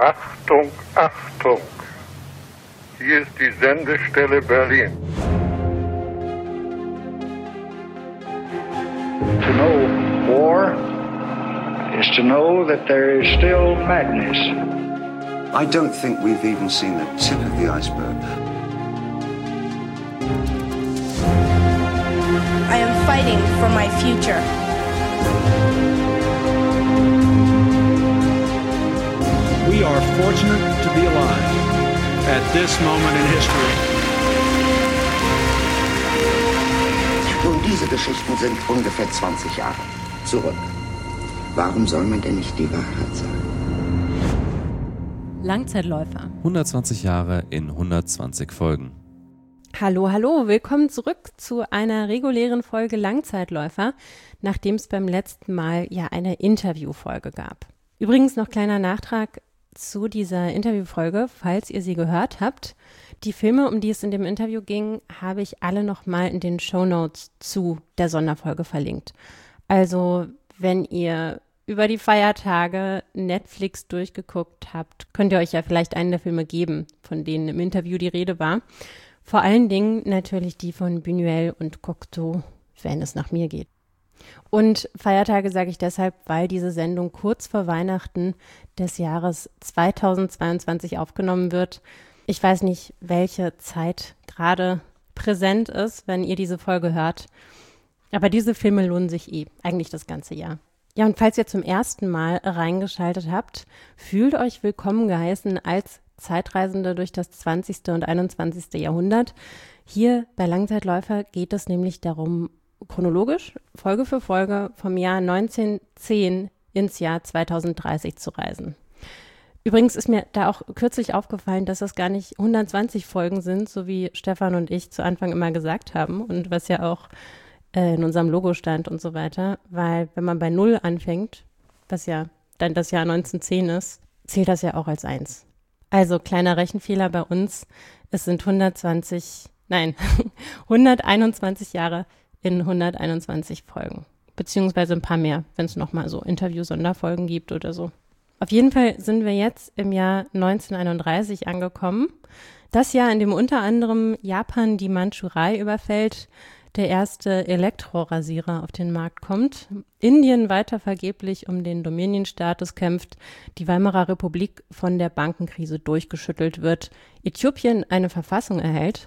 Achtung, Achtung! Hier ist die Sendestelle Berlin. To know war is to know that there is still madness. I don't think we've even seen the tip of the iceberg. I am fighting for my future. We are fortunate to be alive at this moment in history. Nun, diese Geschichten sind ungefähr 20 Jahre zurück. Warum soll man denn nicht die Wahrheit sagen? Langzeitläufer. 120 Jahre in 120 Folgen. Hallo, hallo, willkommen zurück zu einer regulären Folge Langzeitläufer, nachdem es beim letzten Mal ja eine Interviewfolge gab. Übrigens noch kleiner Nachtrag zu dieser Interviewfolge, falls ihr sie gehört habt. Die Filme, um die es in dem Interview ging, habe ich alle nochmal in den Shownotes zu der Sonderfolge verlinkt. Also, wenn ihr über die Feiertage Netflix durchgeguckt habt, könnt ihr euch ja vielleicht einen der Filme geben, von denen im Interview die Rede war. Vor allen Dingen natürlich die von Buñuel und Cocteau, wenn es nach mir geht. Und Feiertage sage ich deshalb, weil diese Sendung kurz vor Weihnachten des Jahres 2022 aufgenommen wird. Ich weiß nicht, welche Zeit gerade präsent ist, wenn ihr diese Folge hört. Aber diese Filme lohnen sich eigentlich das ganze Jahr. Ja, und falls ihr zum ersten Mal reingeschaltet habt, fühlt euch willkommen geheißen als Zeitreisende durch das 20. und 21. Jahrhundert. Hier bei Langzeitläufer geht es nämlich darum, chronologisch, Folge für Folge, vom Jahr 1910 ins Jahr 2030 zu reisen. Übrigens ist mir da auch kürzlich aufgefallen, dass das gar nicht 120 Folgen sind, so wie Stefan und ich zu Anfang immer gesagt haben und was ja auch in unserem Logo stand und so weiter, weil wenn man bei 0 anfängt, was ja dann das Jahr 1910 ist, zählt das ja auch als 1. Also kleiner Rechenfehler bei uns, es sind 121 Jahre in 121 Folgen, beziehungsweise ein paar mehr, wenn es nochmal so Interview-Sonderfolgen gibt oder so. Auf jeden Fall sind wir jetzt im Jahr 1931 angekommen. Das Jahr, in dem unter anderem Japan die Mandschurei überfällt, der erste Elektrorasierer auf den Markt kommt, Indien weiter vergeblich um den Dominion-Status kämpft, die Weimarer Republik von der Bankenkrise durchgeschüttelt wird, Äthiopien eine Verfassung erhält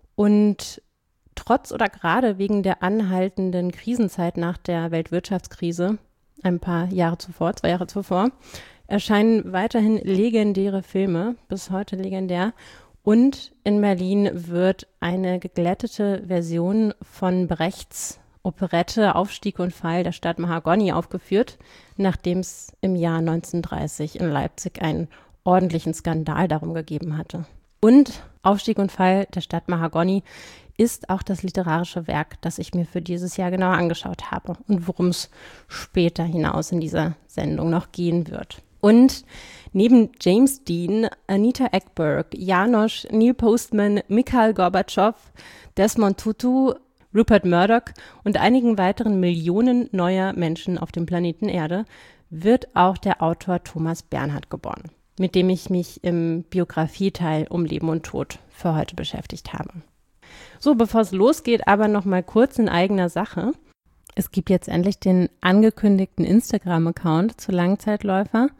und trotz oder gerade wegen der anhaltenden Krisenzeit nach der Weltwirtschaftskrise, ein paar Jahre zuvor, 2 Jahre zuvor, erscheinen weiterhin legendäre Filme, bis heute legendär. Und in Berlin wird eine geglättete Version von Brechts Operette Aufstieg und Fall der Stadt Mahagoni aufgeführt, nachdem es im Jahr 1930 in Leipzig einen ordentlichen Skandal darum gegeben hatte. Und Aufstieg und Fall der Stadt Mahagoni ist auch das literarische Werk, das ich mir für dieses Jahr genauer angeschaut habe und worum es später hinaus in dieser Sendung noch gehen wird. Und neben James Dean, Anita Ekberg, Janosch, Neil Postman, Mikhail Gorbatschow, Desmond Tutu, Rupert Murdoch und einigen weiteren Millionen neuer Menschen auf dem Planeten Erde wird auch der Autor Thomas Bernhard geboren, mit dem ich mich im Biografieteil um Leben und Tod für heute beschäftigt habe. So, bevor es losgeht, aber noch mal kurz in eigener Sache. Es gibt jetzt endlich den angekündigten Instagram-Account zu Langzeitläufer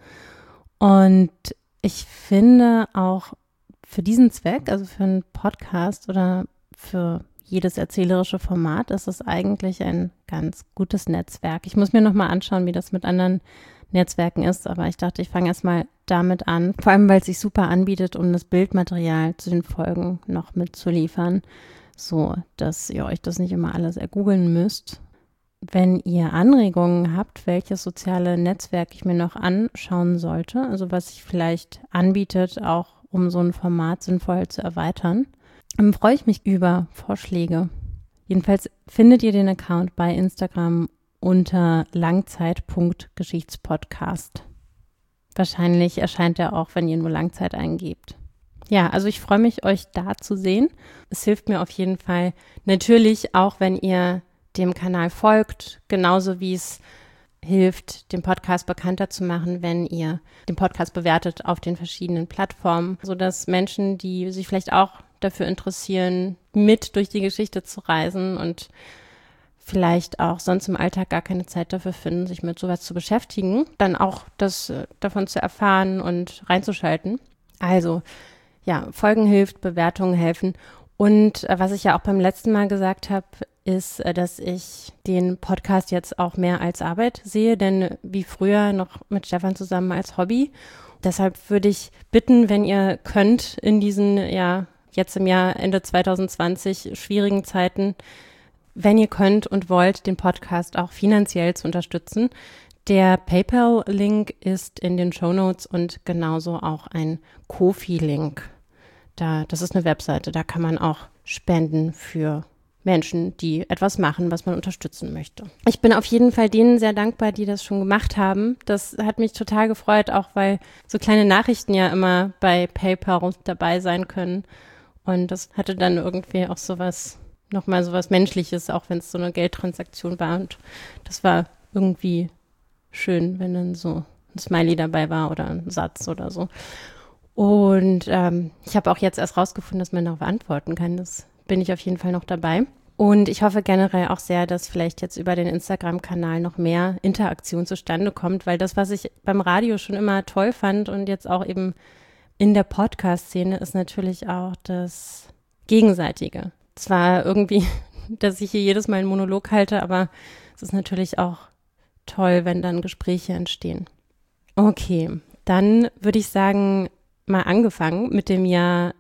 und ich finde auch für diesen Zweck, also für einen Podcast oder für jedes erzählerische Format, ist es eigentlich ein ganz gutes Netzwerk. Ich muss mir noch mal anschauen, wie das mit anderen Netzwerken ist, aber ich dachte, ich fange erstmal damit an, vor allem, weil es sich super anbietet, um das Bildmaterial zu den Folgen noch mitzuliefern, so dass ihr euch das nicht immer alles ergoogeln müsst. Wenn ihr Anregungen habt, welches soziale Netzwerk ich mir noch anschauen sollte, also was sich vielleicht anbietet, auch um so ein Format sinnvoll zu erweitern, dann freue ich mich über Vorschläge. Jedenfalls findet ihr den Account bei Instagram unter langzeit.geschichtspodcast. Wahrscheinlich erscheint er auch, wenn ihr nur Langzeit eingebt. Ja, also ich freue mich, euch da zu sehen. Es hilft mir auf jeden Fall natürlich auch, wenn ihr dem Kanal folgt, genauso wie es hilft, den Podcast bekannter zu machen, wenn ihr den Podcast bewertet auf den verschiedenen Plattformen, sodass Menschen, die sich vielleicht auch dafür interessieren, mit durch die Geschichte zu reisen und vielleicht auch sonst im Alltag gar keine Zeit dafür finden, sich mit sowas zu beschäftigen, dann auch das davon zu erfahren und reinzuschalten. Also, ja, Folgen hilft, Bewertungen helfen. Und was ich ja auch beim letzten Mal gesagt habe, ist, dass ich den Podcast jetzt auch mehr als Arbeit sehe, denn wie früher noch mit Stefan zusammen als Hobby. Deshalb würde ich bitten, wenn ihr könnt, in diesen, jetzt im Jahr Ende 2020 schwierigen Zeiten, wenn ihr könnt und wollt, den Podcast auch finanziell zu unterstützen. Der PayPal-Link ist in den Shownotes und genauso auch ein Ko-fi-Link. Das ist eine Webseite, da kann man auch spenden für Menschen, die etwas machen, was man unterstützen möchte. Ich bin auf jeden Fall denen sehr dankbar, die das schon gemacht haben. Das hat mich total gefreut, auch weil so kleine Nachrichten ja immer bei PayPal dabei sein können. Und das hatte dann irgendwie auch nochmal sowas Menschliches, auch wenn es so eine Geldtransaktion war. Und das war irgendwie schön, wenn dann so ein Smiley dabei war oder ein Satz oder so. Und ich habe auch jetzt erst rausgefunden, dass man darauf antworten kann. Das bin ich auf jeden Fall noch dabei. Und ich hoffe generell auch sehr, dass vielleicht jetzt über den Instagram-Kanal noch mehr Interaktion zustande kommt, weil das, was ich beim Radio schon immer toll fand und jetzt auch eben in der Podcast-Szene, ist natürlich auch das Gegenseitige. Zwar irgendwie, dass ich hier jedes Mal einen Monolog halte, aber es ist natürlich auch toll, wenn dann Gespräche entstehen. Okay, dann würde ich sagen, mal angefangen mit dem Jahr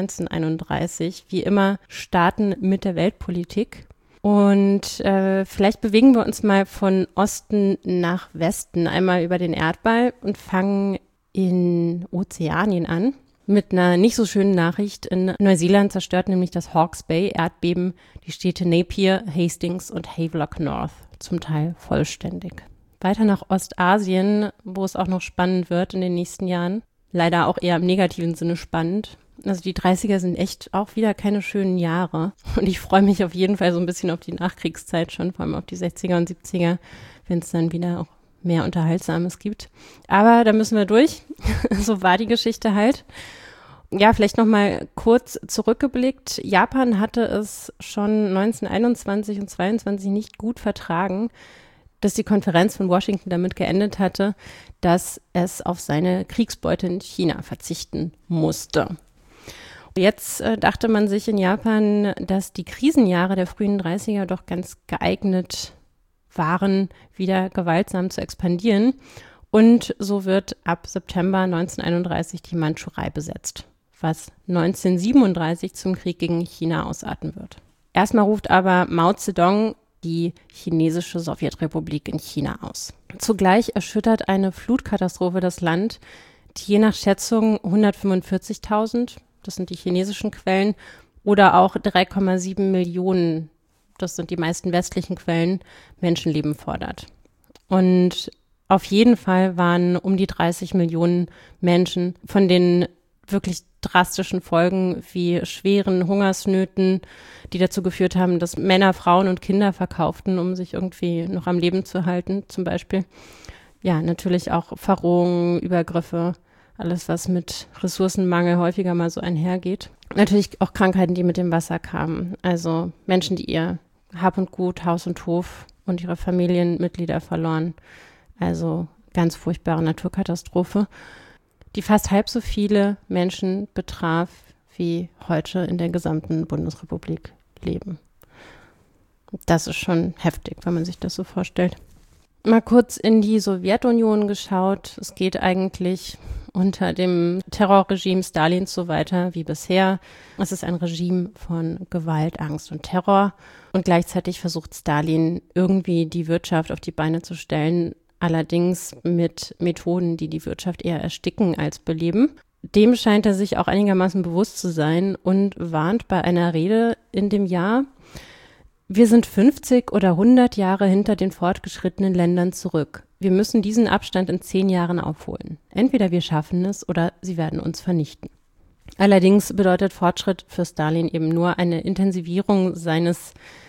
1931. Wie immer starten mit der Weltpolitik. Und vielleicht bewegen wir uns mal von Osten nach Westen, einmal über den Erdball und fangen in Ozeanien an. Mit einer nicht so schönen Nachricht. In Neuseeland zerstört nämlich das Hawke's Bay Erdbeben die Städte Napier, Hastings und Havelock North, zum Teil vollständig. Weiter nach Ostasien, wo es auch noch spannend wird in den nächsten Jahren. Leider auch eher im negativen Sinne spannend. Also die 30er sind echt auch wieder keine schönen Jahre. Und ich freue mich auf jeden Fall so ein bisschen auf die Nachkriegszeit schon, vor allem auf die 60er und 70er, wenn es dann wieder auch mehr Unterhaltsames gibt. Aber da müssen wir durch. So war die Geschichte halt. Ja, vielleicht noch mal kurz zurückgeblickt. Japan hatte es schon 1921 und 22 nicht gut vertragen, dass die Konferenz von Washington damit geendet hatte, dass es auf seine Kriegsbeute in China verzichten musste. Jetzt dachte man sich in Japan, dass die Krisenjahre der frühen 30er doch ganz geeignet waren, wieder gewaltsam zu expandieren. Und so wird ab September 1931 die Mandschurei besetzt, was 1937 zum Krieg gegen China ausarten wird. Erstmal ruft aber Mao Zedong die chinesische Sowjetrepublik in China aus. Zugleich erschüttert eine Flutkatastrophe das Land, die je nach Schätzung 145.000, das sind die chinesischen Quellen, oder auch 3,7 Millionen, das sind die meisten westlichen Quellen, Menschenleben fordert. Und auf jeden Fall waren um die 30 Millionen Menschen von den wirklich drastischen Folgen wie schweren Hungersnöten, die dazu geführt haben, dass Männer, Frauen und Kinder verkauften, um sich irgendwie noch am Leben zu halten, zum Beispiel. Ja, natürlich auch Verrohungen, Übergriffe, alles, was mit Ressourcenmangel häufiger mal so einhergeht. Natürlich auch Krankheiten, die mit dem Wasser kamen. Also Menschen, die ihr Hab und Gut, Haus und Hof und ihre Familienmitglieder verloren. Also ganz furchtbare Naturkatastrophe, die fast halb so viele Menschen betraf, wie heute in der gesamten Bundesrepublik leben. Das ist schon heftig, wenn man sich das so vorstellt. Mal kurz in die Sowjetunion geschaut. Es geht eigentlich unter dem Terrorregime Stalins so weiter wie bisher. Es ist ein Regime von Gewalt, Angst und Terror. Und gleichzeitig versucht Stalin irgendwie die Wirtschaft auf die Beine zu stellen, allerdings mit Methoden, die die Wirtschaft eher ersticken als beleben. Dem scheint er sich auch einigermaßen bewusst zu sein und warnt bei einer Rede in dem Jahr: Wir sind 50 oder 100 Jahre hinter den fortgeschrittenen Ländern zurück. Wir müssen diesen Abstand in 10 Jahren aufholen. Entweder wir schaffen es oder sie werden uns vernichten. Allerdings bedeutet Fortschritt für Stalin eben nur eine Intensivierung seines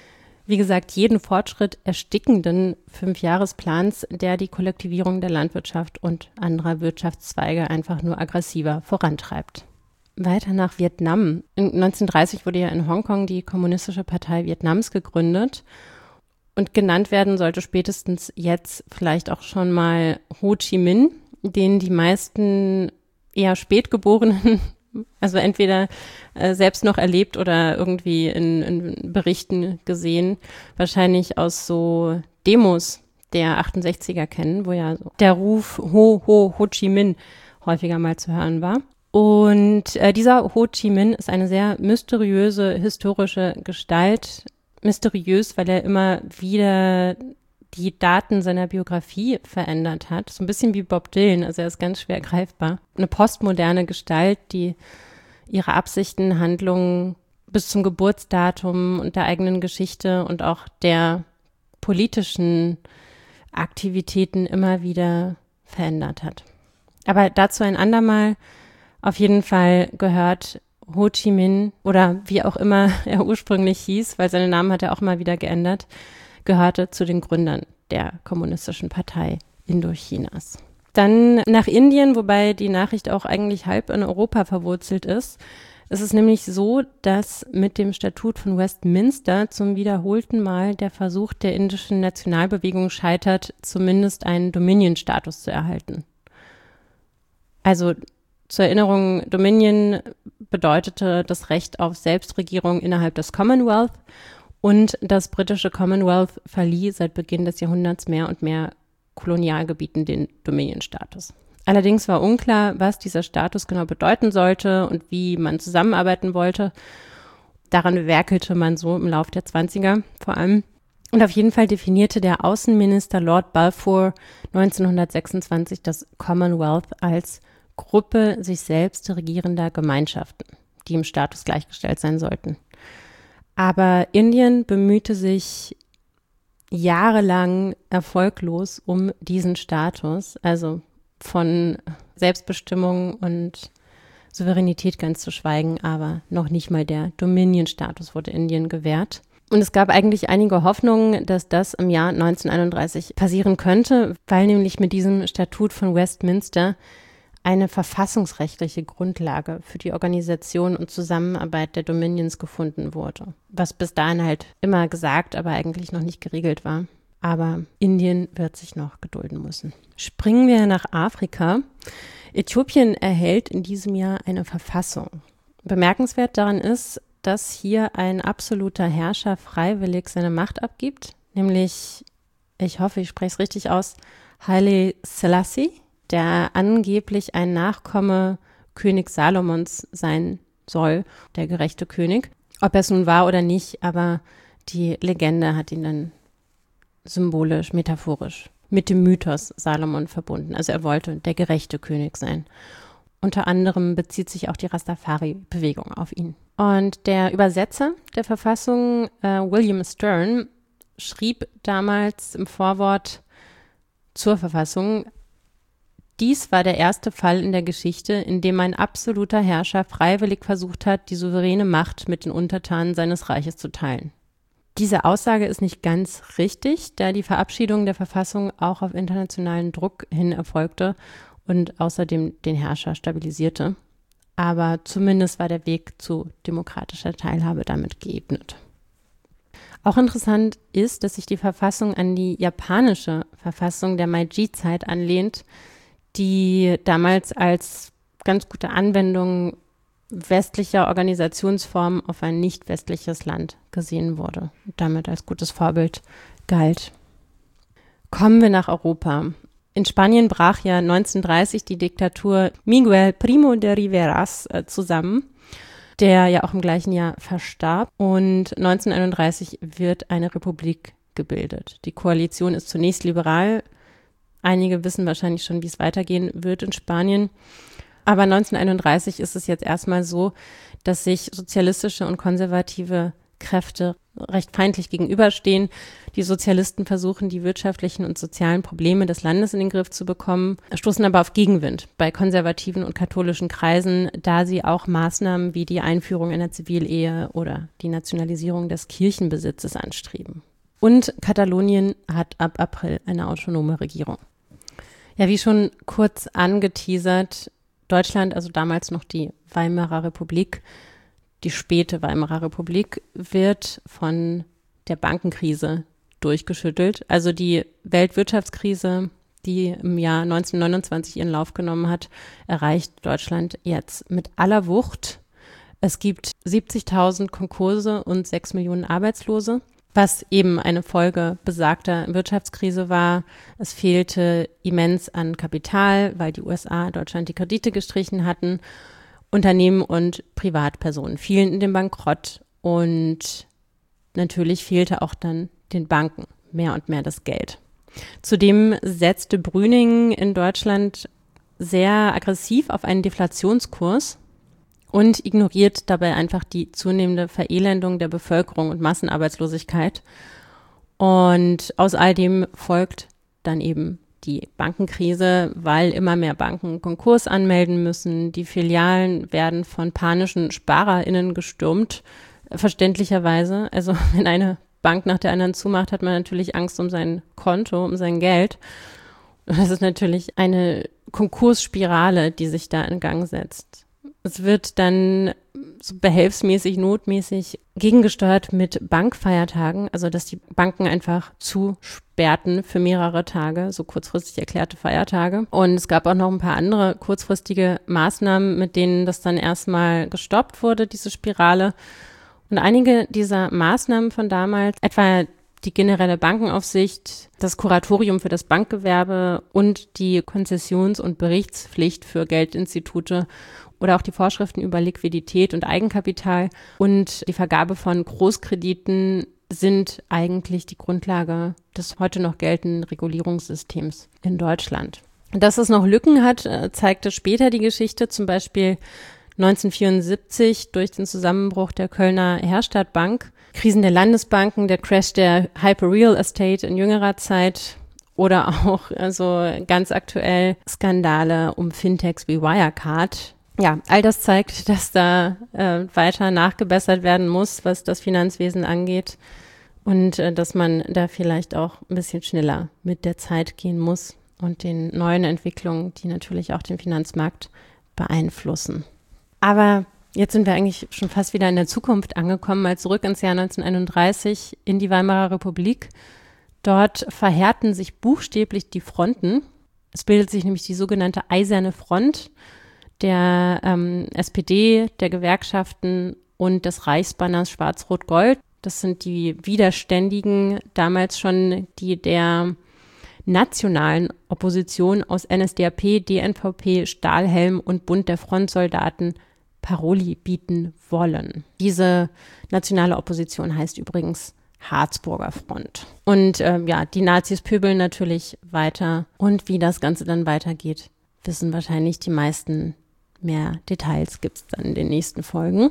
wie gesagt, jeden Fortschritt erstickenden 5-Jahresplans, der die Kollektivierung der Landwirtschaft und anderer Wirtschaftszweige einfach nur aggressiver vorantreibt. Weiter nach Vietnam. 1930 wurde ja in Hongkong die Kommunistische Partei Vietnams gegründet. Und genannt werden sollte spätestens jetzt vielleicht auch schon mal Ho Chi Minh, den die meisten eher Spätgeborenen, also entweder selbst noch erlebt oder irgendwie in Berichten gesehen, wahrscheinlich aus so Demos der 68er kennen, wo ja der Ruf Ho Chi Minh häufiger mal zu hören war. Und dieser Ho Chi Minh ist eine sehr mysteriöse historische Gestalt. Mysteriös, weil er immer wieder die Daten seiner Biografie verändert hat. So ein bisschen wie Bob Dylan, also er ist ganz schwer greifbar. Eine postmoderne Gestalt, die ihre Absichten, Handlungen bis zum Geburtsdatum und der eigenen Geschichte und auch der politischen Aktivitäten immer wieder verändert hat. Aber dazu ein andermal. Auf jeden Fall gehört Ho Chi Minh oder wie auch immer er ursprünglich hieß, weil seinen Namen hat er auch mal wieder geändert, gehörte zu den Gründern der Kommunistischen Partei Indochinas. Dann nach Indien, wobei die Nachricht auch eigentlich halb in Europa verwurzelt ist. Es ist nämlich so, dass mit dem Statut von Westminster zum wiederholten Mal der Versuch der indischen Nationalbewegung scheitert, zumindest einen Dominion-Status zu erhalten. Also zur Erinnerung, Dominion bedeutete das Recht auf Selbstregierung innerhalb des Commonwealth und das britische Commonwealth verlieh seit Beginn des Jahrhunderts mehr und mehr Kolonialgebieten den Dominion-Status. Allerdings war unklar, was dieser Status genau bedeuten sollte und wie man zusammenarbeiten wollte. Daran werkelte man so im Lauf der 20er vor allem. Und auf jeden Fall definierte der Außenminister Lord Balfour 1926 das Commonwealth als Gruppe sich selbst regierender Gemeinschaften, die im Status gleichgestellt sein sollten. Aber Indien bemühte sich jahrelang erfolglos um diesen Status, also von Selbstbestimmung und Souveränität ganz zu schweigen, aber noch nicht mal der Dominion-Status wurde Indien gewährt. Und es gab eigentlich einige Hoffnungen, dass das im Jahr 1931 passieren könnte, weil nämlich mit diesem Statut von Westminster eine verfassungsrechtliche Grundlage für die Organisation und Zusammenarbeit der Dominions gefunden wurde, was bis dahin halt immer gesagt, aber eigentlich noch nicht geregelt war. Aber Indien wird sich noch gedulden müssen. Springen wir nach Afrika. Äthiopien erhält in diesem Jahr eine Verfassung. Bemerkenswert daran ist, dass hier ein absoluter Herrscher freiwillig seine Macht abgibt, nämlich, ich hoffe, ich spreche es richtig aus, Haile Selassie, der angeblich ein Nachkomme König Salomons sein soll, der gerechte König. Ob er es nun war oder nicht, aber die Legende hat ihn dann symbolisch, metaphorisch mit dem Mythos Salomon verbunden. Also er wollte der gerechte König sein. Unter anderem bezieht sich auch die Rastafari-Bewegung auf ihn. Und der Übersetzer der Verfassung, William Stern, schrieb damals im Vorwort zur Verfassung: Dies war der erste Fall in der Geschichte, in dem ein absoluter Herrscher freiwillig versucht hat, die souveräne Macht mit den Untertanen seines Reiches zu teilen. Diese Aussage ist nicht ganz richtig, da die Verabschiedung der Verfassung auch auf internationalen Druck hin erfolgte und außerdem den Herrscher stabilisierte. Aber zumindest war der Weg zu demokratischer Teilhabe damit geebnet. Auch interessant ist, dass sich die Verfassung an die japanische Verfassung der Meiji-Zeit anlehnt, die damals als ganz gute Anwendung westlicher Organisationsformen auf ein nicht westliches Land gesehen wurde und damit als gutes Vorbild galt. Kommen wir nach Europa. In Spanien brach ja 1930 die Diktatur Miguel Primo de Riveras zusammen, der ja auch im gleichen Jahr verstarb, und 1931 wird eine Republik gebildet. Die Koalition ist zunächst liberal. Einige wissen wahrscheinlich schon, wie es weitergehen wird in Spanien. Aber 1931 ist es jetzt erstmal so, dass sich sozialistische und konservative Kräfte recht feindlich gegenüberstehen. Die Sozialisten versuchen, die wirtschaftlichen und sozialen Probleme des Landes in den Griff zu bekommen, stoßen aber auf Gegenwind bei konservativen und katholischen Kreisen, da sie auch Maßnahmen wie die Einführung einer Zivilehe oder die Nationalisierung des Kirchenbesitzes anstreben. Und Katalonien hat ab April eine autonome Regierung. Ja, wie schon kurz angeteasert, Deutschland, also damals noch die Weimarer Republik, die späte Weimarer Republik, wird von der Bankenkrise durchgeschüttelt. Also die Weltwirtschaftskrise, die im Jahr 1929 ihren Lauf genommen hat, erreicht Deutschland jetzt mit aller Wucht. Es gibt 70.000 Konkurse und 6 Millionen Arbeitslose, was eben eine Folge besagter Wirtschaftskrise war. Es fehlte immens an Kapital, weil die USA Deutschland die Kredite gestrichen hatten. Unternehmen und Privatpersonen fielen in den Bankrott und natürlich fehlte auch dann den Banken mehr und mehr das Geld. Zudem setzte Brüning in Deutschland sehr aggressiv auf einen Deflationskurs und ignoriert dabei einfach die zunehmende Verelendung der Bevölkerung und Massenarbeitslosigkeit. Und aus all dem folgt dann eben die Bankenkrise, weil immer mehr Banken Konkurs anmelden müssen. Die Filialen werden von panischen SparerInnen gestürmt, verständlicherweise. Also wenn eine Bank nach der anderen zumacht, hat man natürlich Angst um sein Konto, um sein Geld. Das ist natürlich eine Konkursspirale, die sich da in Gang setzt. Es wird dann so behelfsmäßig, notmäßig gegengesteuert mit Bankfeiertagen, also dass die Banken einfach zusperrten für mehrere Tage, so kurzfristig erklärte Feiertage. Und es gab auch noch ein paar andere kurzfristige Maßnahmen, mit denen das dann erstmal gestoppt wurde, diese Spirale. Und einige dieser Maßnahmen von damals, etwa die generelle Bankenaufsicht, das Kuratorium für das Bankgewerbe und die Konzessions- und Berichtspflicht für Geldinstitute oder auch die Vorschriften über Liquidität und Eigenkapital und die Vergabe von Großkrediten sind eigentlich die Grundlage des heute noch geltenden Regulierungssystems in Deutschland. Dass es noch Lücken hat, zeigte später die Geschichte, zum Beispiel 1974 durch den Zusammenbruch der Kölner Herstadtbank, Krisen der Landesbanken, der Crash der Hyper-Real Estate in jüngerer Zeit oder auch also ganz aktuell Skandale um Fintechs wie Wirecard. Ja, all das zeigt, dass da weiter nachgebessert werden muss, was das Finanzwesen angeht und dass man da vielleicht auch ein bisschen schneller mit der Zeit gehen muss und den neuen Entwicklungen, die natürlich auch den Finanzmarkt beeinflussen. Aber jetzt sind wir eigentlich schon fast wieder in der Zukunft angekommen, mal zurück ins Jahr 1931 in die Weimarer Republik. Dort verhärten sich buchstäblich die Fronten. Es bildet sich nämlich die sogenannte Eiserne Front der SPD, der Gewerkschaften und des Reichsbanners Schwarz-Rot-Gold. Das sind die Widerständigen, damals schon die der nationalen Opposition aus NSDAP, DNVP, Stahlhelm und Bund der Frontsoldaten Paroli bieten wollen. Diese nationale Opposition heißt übrigens Harzburger Front. Und die Nazis pöbeln natürlich weiter. Und wie das Ganze dann weitergeht, wissen wahrscheinlich die meisten. Mehr Details gibt es dann in den nächsten Folgen.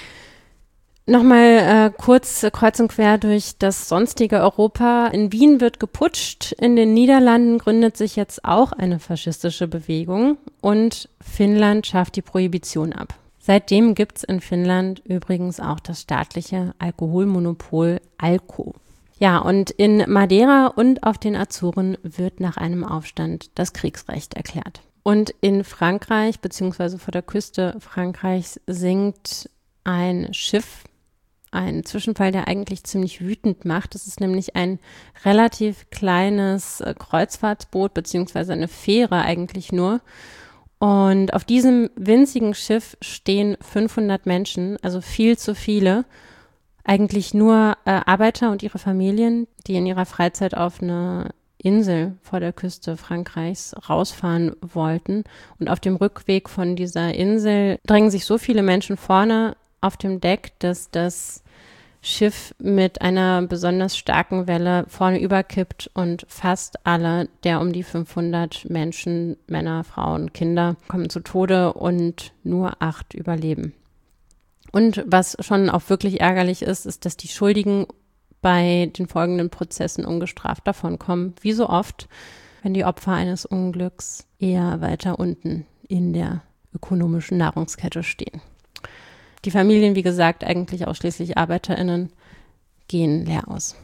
Nochmal kurz kreuz und quer durch das sonstige Europa. In Wien wird geputscht, in den Niederlanden gründet sich jetzt auch eine faschistische Bewegung und Finnland schafft die Prohibition ab. Seitdem gibt es in Finnland übrigens auch das staatliche Alkoholmonopol Alko. Ja, und in Madeira und auf den Azoren wird nach einem Aufstand das Kriegsrecht erklärt. Und in Frankreich, beziehungsweise vor der Küste Frankreichs, sinkt ein Schiff, ein Zwischenfall, der eigentlich ziemlich wütend macht. Das ist nämlich ein relativ kleines Kreuzfahrtsboot, beziehungsweise eine Fähre eigentlich nur. Und auf diesem winzigen Schiff stehen 500 Menschen, also viel zu viele. Eigentlich nur Arbeiter und ihre Familien, die in ihrer Freizeit auf eine Insel vor der Küste Frankreichs rausfahren wollten. Und auf dem Rückweg von dieser Insel drängen sich so viele Menschen vorne auf dem Deck, dass das Schiff mit einer besonders starken Welle vorne überkippt und fast alle der um die 500 Menschen, Männer, Frauen, Kinder, kommen zu Tode und nur 8 überleben. Und was schon auch wirklich ärgerlich ist, ist, dass die Schuldigen bei den folgenden Prozessen ungestraft davonkommen, wie so oft, wenn die Opfer eines Unglücks eher weiter unten in der ökonomischen Nahrungskette stehen. Die Familien, wie gesagt, eigentlich ausschließlich ArbeiterInnen, gehen leer aus.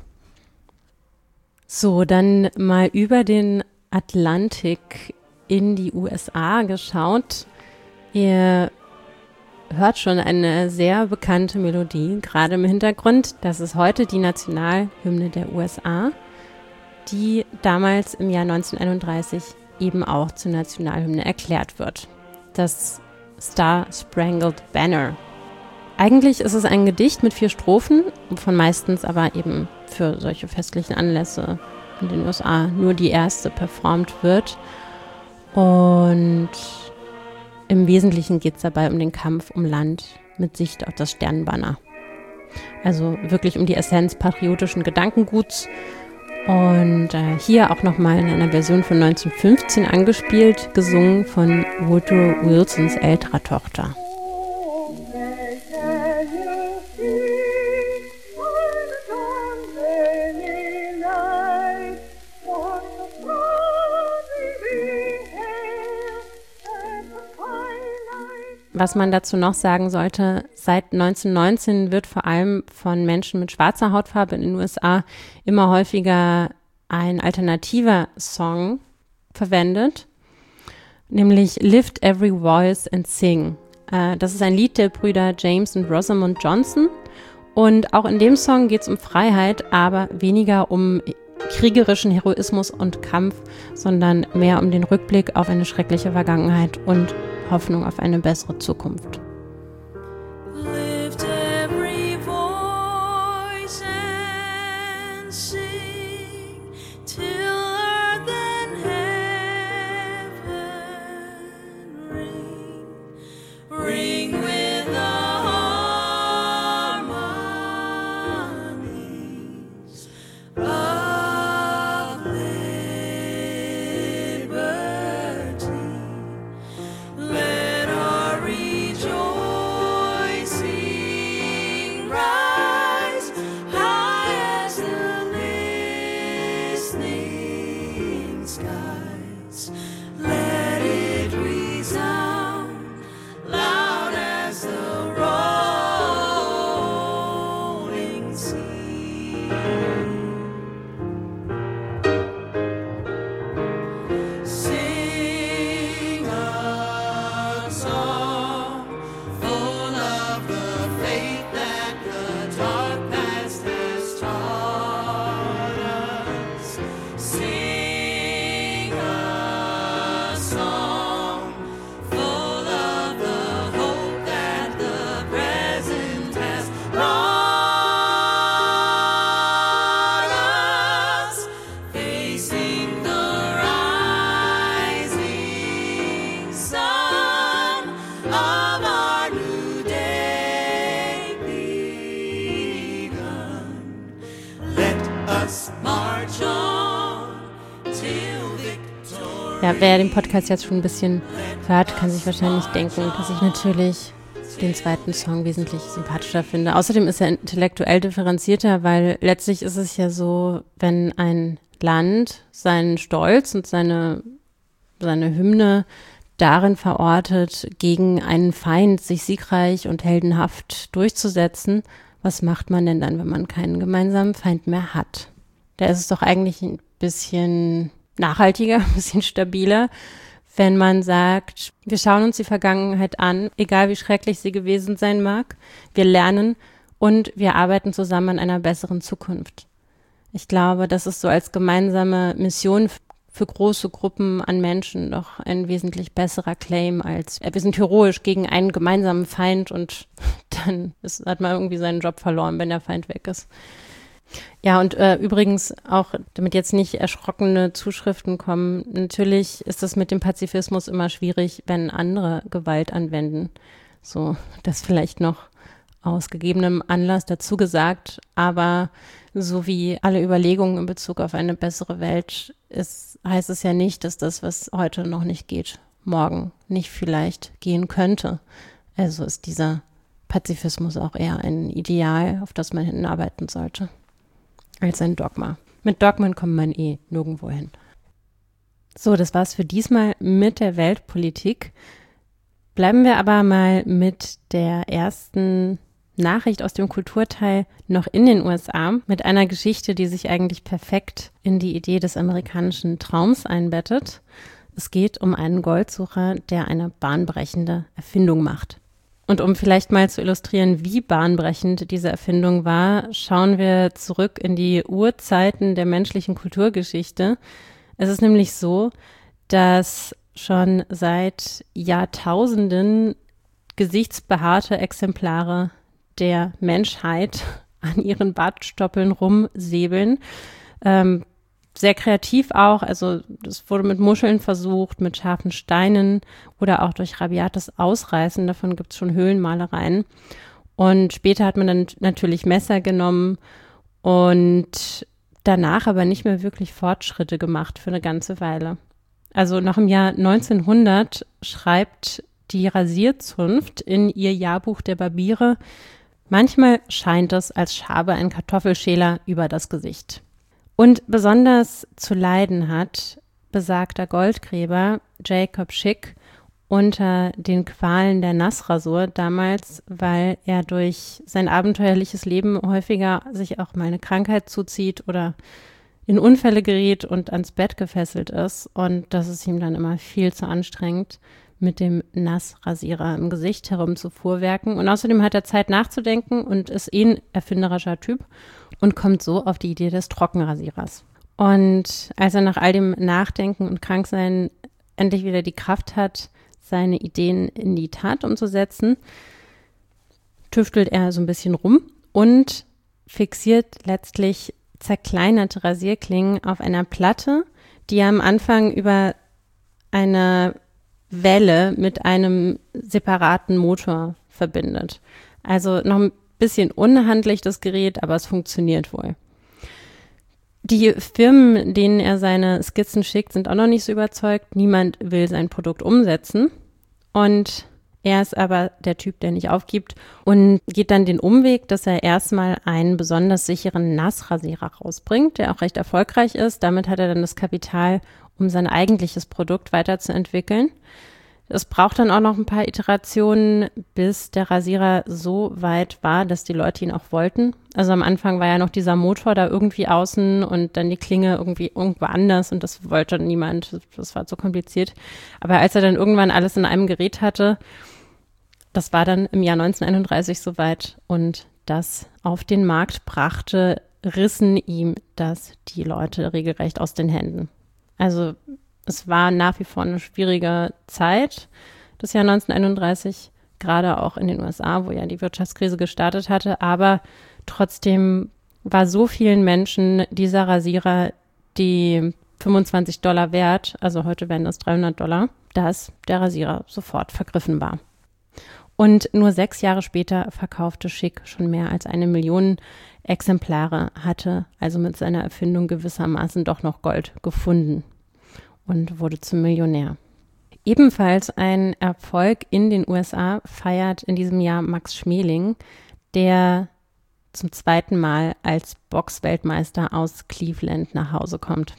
So, dann mal über den Atlantik in die USA geschaut. Ihr hört schon eine sehr bekannte Melodie, gerade im Hintergrund. Das ist heute die Nationalhymne der USA, die damals im Jahr 1931 eben auch zur Nationalhymne erklärt wird. Das Star-Spangled Banner. Eigentlich ist es ein Gedicht mit 4 Strophen, wovon meistens aber eben für solche festlichen Anlässe in den USA nur die erste performt wird. Und im Wesentlichen geht es dabei um den Kampf um Land mit Sicht auf das Sternenbanner. Also wirklich um die Essenz patriotischen Gedankenguts. Und hier auch nochmal in einer Version von 1915 angespielt, gesungen von Woodrow Wilsons älterer Tochter. Was man dazu noch sagen sollte, seit 1919 wird vor allem von Menschen mit schwarzer Hautfarbe in den USA immer häufiger ein alternativer Song verwendet, nämlich Lift Every Voice and Sing. Das ist ein Lied der Brüder James und Rosamond Johnson und auch in dem Song geht es um Freiheit, aber weniger um kriegerischen Heroismus und Kampf, sondern mehr um den Rückblick auf eine schreckliche Vergangenheit und Hoffnung auf eine bessere Zukunft. Lift every voice and sing till earth and heaven ring with the harmonies of liberty. Let our rejoicing rise high as the listening skies. Let it resound loud as the rolling sea. Sing a song full of the faith that the dark past has taught us. Sing a song full of the hope that the present has brought us. Facing the rising sun of our new day begun. Let us march on till victory. Ja, wer den Podcast jetzt schon ein bisschen hört, kann sich wahrscheinlich denken, dass ich natürlich den zweiten Song wesentlich sympathischer finde. Außerdem ist er intellektuell differenzierter, weil letztlich ist es ja so, wenn ein Land seinen Stolz und seine Hymne darin verortet, gegen einen Feind sich siegreich und heldenhaft durchzusetzen, was macht man denn dann, wenn man keinen gemeinsamen Feind mehr hat? Da ist es doch eigentlich ein bisschen nachhaltiger, ein bisschen stabiler, wenn man sagt, wir schauen uns die Vergangenheit an, egal wie schrecklich sie gewesen sein mag, wir lernen und wir arbeiten zusammen an einer besseren Zukunft. Ich glaube, das ist so als gemeinsame Mission für große Gruppen an Menschen doch ein wesentlich besserer Claim als wir sind heroisch gegen einen gemeinsamen Feind und dann hat man irgendwie seinen Job verloren, wenn der Feind weg ist. Ja, und übrigens auch, damit jetzt nicht erschrockene Zuschriften kommen, natürlich ist es mit dem Pazifismus immer schwierig, wenn andere Gewalt anwenden. So, das vielleicht noch aus gegebenem Anlass dazu gesagt, aber so wie alle Überlegungen in Bezug auf eine bessere Welt heißt es ja nicht, dass das, was heute noch nicht geht, morgen nicht vielleicht gehen könnte. Also ist dieser Pazifismus auch eher ein Ideal, auf das man hinarbeiten sollte. als ein Dogma. Mit Dogmen kommt man nirgendwo hin. So, das war's für diesmal mit der Weltpolitik. Bleiben wir aber mal mit der ersten Nachricht aus dem Kulturteil noch in den USA, mit einer Geschichte, die sich eigentlich perfekt in die Idee des amerikanischen Traums einbettet. Es geht um einen Goldsucher, der eine bahnbrechende Erfindung macht. Und um vielleicht mal zu illustrieren, wie bahnbrechend diese Erfindung war, schauen wir zurück in die Urzeiten der menschlichen Kulturgeschichte. Es ist nämlich so, dass schon seit Jahrtausenden gesichtsbehaarte Exemplare der Menschheit an ihren Bartstoppeln rumsäbeln. Sehr kreativ auch, also das wurde mit Muscheln versucht, mit scharfen Steinen oder auch durch rabiates Ausreißen, davon gibt es schon Höhlenmalereien. Und später hat man dann natürlich Messer genommen und danach aber nicht mehr wirklich Fortschritte gemacht für eine ganze Weile. Also noch im Jahr 1900 schreibt die Rasierzunft in ihr Jahrbuch der Barbiere: Manchmal scheint es, als schabe ein Kartoffelschäler über das Gesicht. Und besonders zu leiden hat besagter Goldgräber Jacob Schick unter den Qualen der Nassrasur damals, weil er durch sein abenteuerliches Leben häufiger sich auch mal eine Krankheit zuzieht oder in Unfälle gerät und ans Bett gefesselt ist. Und das ist ihm dann immer viel zu anstrengend, mit dem Nassrasierer im Gesicht herumzufuhrwerken. Und außerdem hat er Zeit nachzudenken und ist ein erfinderischer Typ und kommt so auf die Idee des Trockenrasierers. Und als er nach all dem Nachdenken und Kranksein endlich wieder die Kraft hat, seine Ideen in die Tat umzusetzen, tüftelt er so ein bisschen rum und fixiert letztlich zerkleinerte Rasierklingen auf einer Platte, die er am Anfang über eine Welle mit einem separaten Motor verbindet. Also noch ein bisschen unhandlich das Gerät, aber es funktioniert wohl. Die Firmen, denen er seine Skizzen schickt, sind auch noch nicht so überzeugt. Niemand will sein Produkt umsetzen. Und er ist aber der Typ, der nicht aufgibt und geht dann den Umweg, dass er erstmal einen besonders sicheren Nassrasierer rausbringt, der auch recht erfolgreich ist. Damit hat er dann das Kapital, um sein eigentliches Produkt weiterzuentwickeln. Es braucht dann auch noch ein paar Iterationen, bis der Rasierer so weit war, dass die Leute ihn auch wollten. Also am Anfang war ja noch dieser Motor da irgendwie außen und dann die Klinge irgendwie irgendwo anders und das wollte niemand, das war zu kompliziert. Aber als er dann irgendwann alles in einem Gerät hatte, das war dann im Jahr 1931 soweit und das auf den Markt brachte, rissen ihm das die Leute regelrecht aus den Händen. Also es war nach wie vor eine schwierige Zeit, das Jahr 1931, gerade auch in den USA, wo ja die Wirtschaftskrise gestartet hatte. Aber trotzdem war so vielen Menschen dieser Rasierer die $25 wert, also heute wären das $300, dass der Rasierer sofort vergriffen war. Und nur 6 Jahre später verkaufte Schick schon mehr als 1 Million Exemplare, hatte also mit seiner Erfindung gewissermaßen doch noch Gold gefunden und wurde zum Millionär. Ebenfalls ein Erfolg in den USA feiert in diesem Jahr Max Schmeling, der zum 2. Mal als Boxweltmeister aus Cleveland nach Hause kommt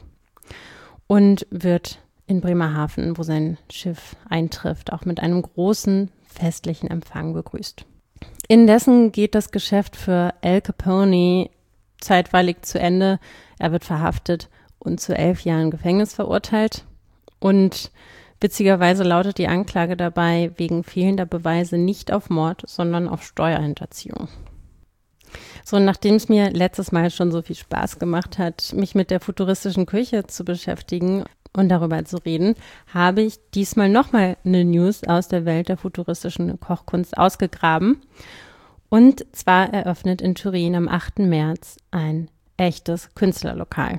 und wird in Bremerhaven, wo sein Schiff eintrifft, auch mit einem großen festlichen Empfang begrüßt. Indessen geht das Geschäft für Al Capone zeitweilig zu Ende. Er wird verhaftet und zu 11 Jahren Gefängnis verurteilt. Und witzigerweise lautet die Anklage dabei wegen fehlender Beweise nicht auf Mord, sondern auf Steuerhinterziehung. So, nachdem es mir letztes Mal schon so viel Spaß gemacht hat, mich mit der futuristischen Küche zu beschäftigen und darüber zu reden, habe ich diesmal nochmal eine News aus der Welt der futuristischen Kochkunst ausgegraben. Und zwar eröffnet in Turin am 8. März ein echtes Künstlerlokal.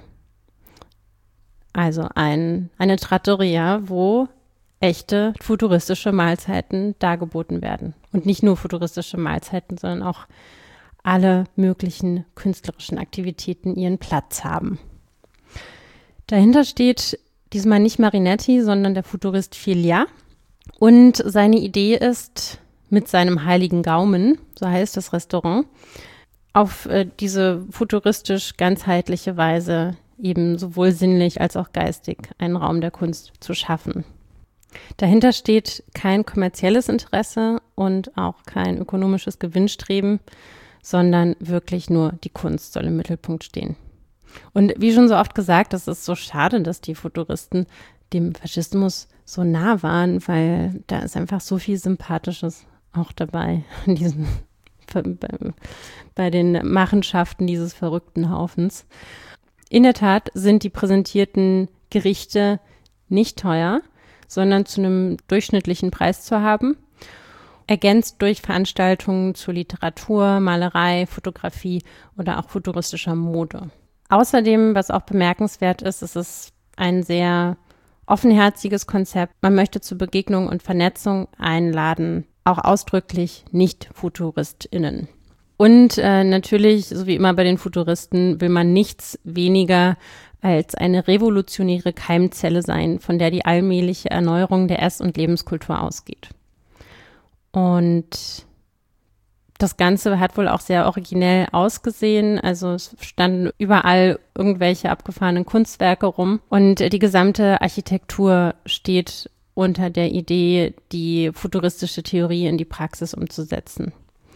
Also eine Trattoria, wo echte futuristische Mahlzeiten dargeboten werden. Und nicht nur futuristische Mahlzeiten, sondern auch alle möglichen künstlerischen Aktivitäten ihren Platz haben. Dahinter steht diesmal nicht Marinetti, sondern der Futurist Filia. Und seine Idee ist, mit seinem heiligen Gaumen, so heißt das Restaurant, auf diese futuristisch ganzheitliche Weise eben sowohl sinnlich als auch geistig einen Raum der Kunst zu schaffen. Dahinter steht kein kommerzielles Interesse und auch kein ökonomisches Gewinnstreben, sondern wirklich nur die Kunst soll im Mittelpunkt stehen. Und wie schon so oft gesagt, es ist so schade, dass die Futuristen dem Faschismus so nah waren, weil da ist einfach so viel Sympathisches auch dabei in diesen, bei den Machenschaften dieses verrückten Haufens. In der Tat sind die präsentierten Gerichte nicht teuer, sondern zu einem durchschnittlichen Preis zu haben, ergänzt durch Veranstaltungen zur Literatur, Malerei, Fotografie oder auch futuristischer Mode. Außerdem, was auch bemerkenswert ist, es ist ein sehr offenherziges Konzept. Man möchte zur Begegnung und Vernetzung einladen, auch ausdrücklich Nicht-FuturistInnen. Und natürlich, so wie immer bei den Futuristen, will man nichts weniger als eine revolutionäre Keimzelle sein, von der die allmähliche Erneuerung der Ess- und Lebenskultur ausgeht. Und das Ganze hat wohl auch sehr originell ausgesehen. Also es standen überall irgendwelche abgefahrenen Kunstwerke rum. Und die gesamte Architektur steht unter der Idee, die futuristische Theorie in die Praxis umzusetzen.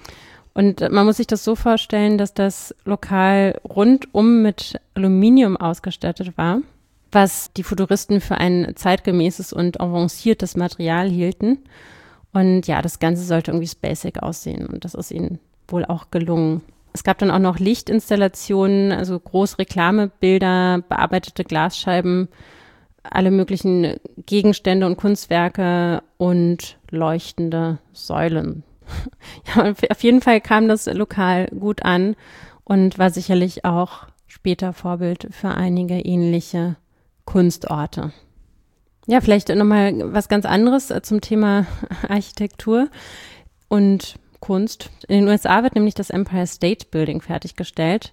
Und man muss sich das so vorstellen, dass das Lokal rundum mit Aluminium ausgestattet war, was die Futuristen für ein zeitgemäßes und avanciertes Material hielten. Und ja, das Ganze sollte irgendwie spacig aussehen und das ist ihnen wohl auch gelungen. Es gab dann auch noch Lichtinstallationen, also große Reklamebilder, bearbeitete Glasscheiben, alle möglichen Gegenstände und Kunstwerke und leuchtende Säulen. Ja, auf jeden Fall kam das Lokal gut an und war sicherlich auch später Vorbild für einige ähnliche Kunstorte. Ja, vielleicht nochmal was ganz anderes zum Thema Architektur und Kunst. In den USA wird nämlich das Empire State Building fertiggestellt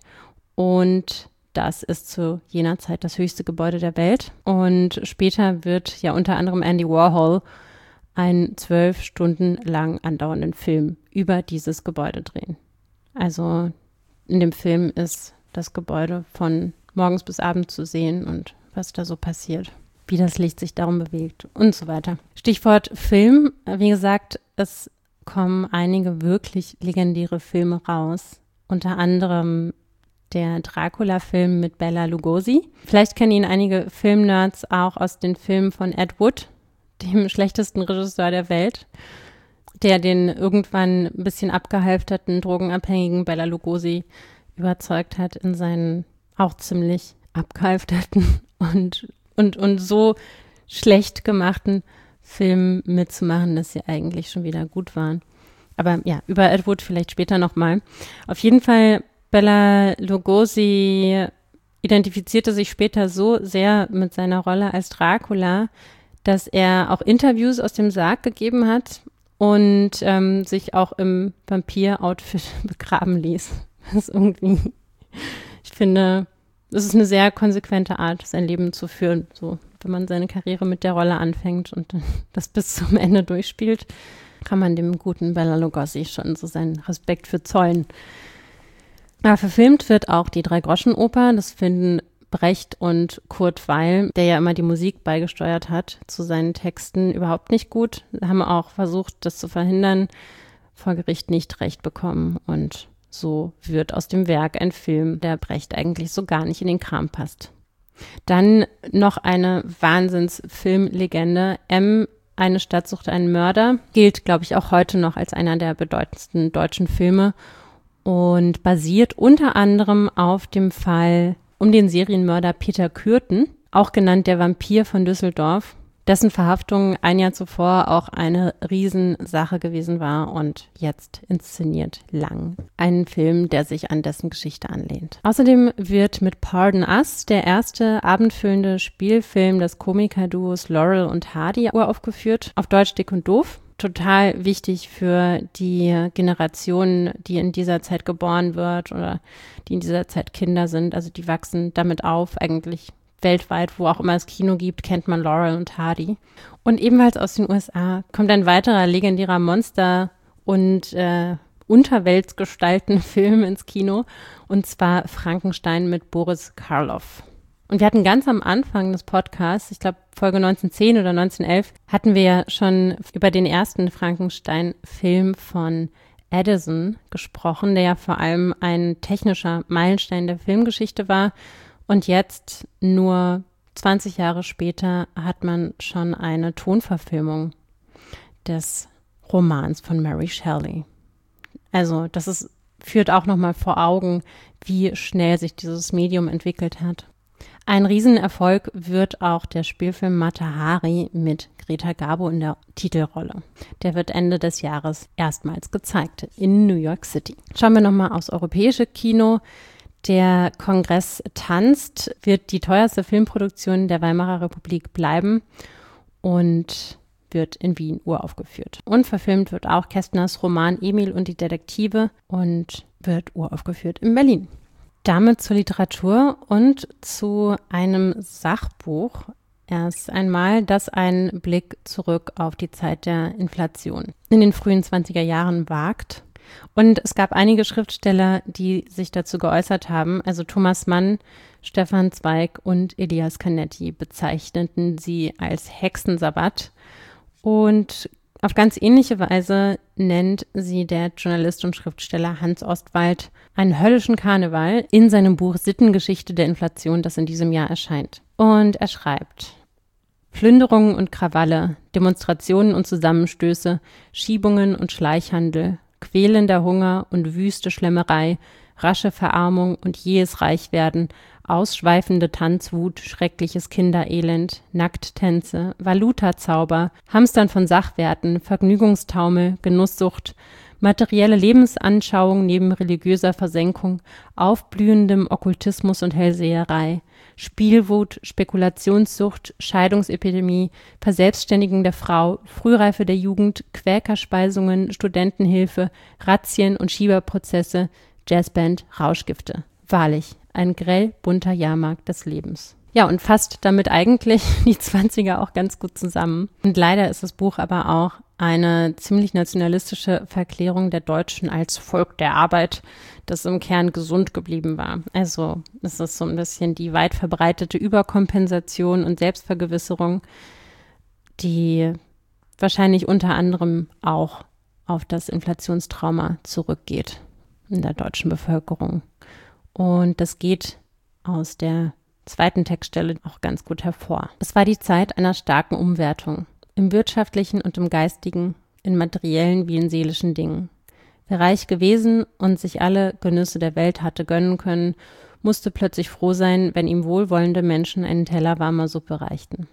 und das ist zu jener Zeit das höchste Gebäude der Welt. Und später wird ja unter anderem Andy Warhol einen 12 Stunden lang andauernden Film über dieses Gebäude drehen. Also in dem Film ist das Gebäude von morgens bis abends zu sehen und was da so passiert, wie das Licht sich darum bewegt und so weiter. Stichwort Film, wie gesagt, es kommen einige wirklich legendäre Filme raus, unter anderem der Dracula-Film mit Bela Lugosi. Vielleicht kennen ihn einige Filmnerds auch aus den Filmen von Ed Wood, dem schlechtesten Regisseur der Welt, der den irgendwann ein bisschen abgehalfterten, drogenabhängigen Bela Lugosi überzeugt hat, in seinen auch ziemlich abgehalfterten und so schlecht gemachten Filmen mitzumachen, dass sie eigentlich schon wieder gut waren. Aber ja, über Ed Wood vielleicht später nochmal. Auf jeden Fall, Bela Lugosi identifizierte sich später so sehr mit seiner Rolle als Dracula, dass er auch Interviews aus dem Sarg gegeben hat und sich auch im Vampir-Outfit begraben ließ. Das ist irgendwie, ich finde, das ist eine sehr konsequente Art, sein Leben zu führen. So, wenn man seine Karriere mit der Rolle anfängt und das bis zum Ende durchspielt, kann man dem guten Bela Lugosi schon so seinen Respekt für zollen. Aber verfilmt wird auch die Drei-Groschen-Oper. Das finden Brecht und Kurt Weill, der ja immer die Musik beigesteuert hat, zu seinen Texten überhaupt nicht gut. Haben auch versucht, das zu verhindern, vor Gericht nicht recht bekommen. Und so wird aus dem Werk ein Film, der Brecht eigentlich so gar nicht in den Kram passt. Dann noch eine Wahnsinns-Filmlegende. M, eine Stadt sucht einen Mörder, gilt, glaube ich, auch heute noch als einer der bedeutendsten deutschen Filme und basiert unter anderem auf dem Fall um den Serienmörder Peter Kürten, auch genannt der Vampir von Düsseldorf, dessen Verhaftung ein Jahr zuvor auch eine Riesensache gewesen war und jetzt inszeniert lang. Ein Film, der sich an dessen Geschichte anlehnt. Außerdem wird mit Pardon Us der erste abendfüllende Spielfilm des Komikerduos Laurel und Hardy uraufgeführt, auf Deutsch Dick und Doof. Total wichtig für die Generation, die in dieser Zeit geboren wird oder die in dieser Zeit Kinder sind. Also die wachsen damit auf, eigentlich weltweit, wo auch immer es Kino gibt, kennt man Laurel und Hardy. Und ebenfalls aus den USA kommt ein weiterer legendärer Monster- und Unterweltsgestalten-Film ins Kino, und zwar Frankenstein mit Boris Karloff. Und wir hatten ganz am Anfang des Podcasts, ich glaube Folge 1910 oder 1911, hatten wir ja schon über den ersten Frankenstein-Film von Edison gesprochen, der ja vor allem ein technischer Meilenstein der Filmgeschichte war. Und jetzt, nur 20 Jahre später, hat man schon eine Tonverfilmung des Romans von Mary Shelley. Also führt auch nochmal vor Augen, wie schnell sich dieses Medium entwickelt hat. Ein Riesenerfolg wird auch der Spielfilm Mata Hari mit Greta Garbo in der Titelrolle. Der wird Ende des Jahres erstmals gezeigt in New York City. Schauen wir nochmal aufs europäische Kino. Der Kongress tanzt wird die teuerste Filmproduktion der Weimarer Republik bleiben und wird in Wien uraufgeführt. Und verfilmt wird auch Kästners Roman Emil und die Detektive und wird uraufgeführt in Berlin. Damit zur Literatur und zu einem Sachbuch. Erst einmal das ein Blick zurück auf die Zeit der Inflation in den frühen 20er Jahren wagt. Und es gab einige Schriftsteller, die sich dazu geäußert haben. Also Thomas Mann, Stefan Zweig und Elias Canetti bezeichneten sie als Hexensabbat. Und auf ganz ähnliche Weise nennt sie der Journalist und Schriftsteller Hans Ostwald einen höllischen Karneval in seinem Buch Sittengeschichte der Inflation, das in diesem Jahr erscheint. Und er schreibt: Plünderungen und Krawalle, Demonstrationen und Zusammenstöße, Schiebungen und Schleichhandel, quälender Hunger und wüste Schlemmerei, rasche Verarmung und jähes Reichwerden, ausschweifende Tanzwut, schreckliches Kinderelend, Nackttänze, Valutazauber, Hamstern von Sachwerten, Vergnügungstaumel, Genusssucht, materielle Lebensanschauung neben religiöser Versenkung, aufblühendem Okkultismus und Hellseherei, Spielwut, Spekulationssucht, Scheidungsepidemie, Verselbstständigung der Frau, Frühreife der Jugend, Quäkerspeisungen, Studentenhilfe, Razzien und Schieberprozesse, Jazzband, Rauschgifte. Wahrlich, ein grell bunter Jahrmarkt des Lebens. Ja, und fasst damit eigentlich die 20er auch ganz gut zusammen. Und leider ist das Buch aber auch eine ziemlich nationalistische Verklärung der Deutschen als Volk der Arbeit, das im Kern gesund geblieben war. Also es ist so ein bisschen die weit verbreitete Überkompensation und Selbstvergewisserung, die wahrscheinlich unter anderem auch auf das Inflationstrauma zurückgeht in der deutschen Bevölkerung. Und das geht aus der zweiten Textstelle auch ganz gut hervor. Es war die Zeit einer starken Umwertung, im wirtschaftlichen und im geistigen, in materiellen wie in seelischen Dingen. Wer reich gewesen und sich alle Genüsse der Welt hatte gönnen können, musste plötzlich froh sein, wenn ihm wohlwollende Menschen einen Teller warmer Suppe reichten.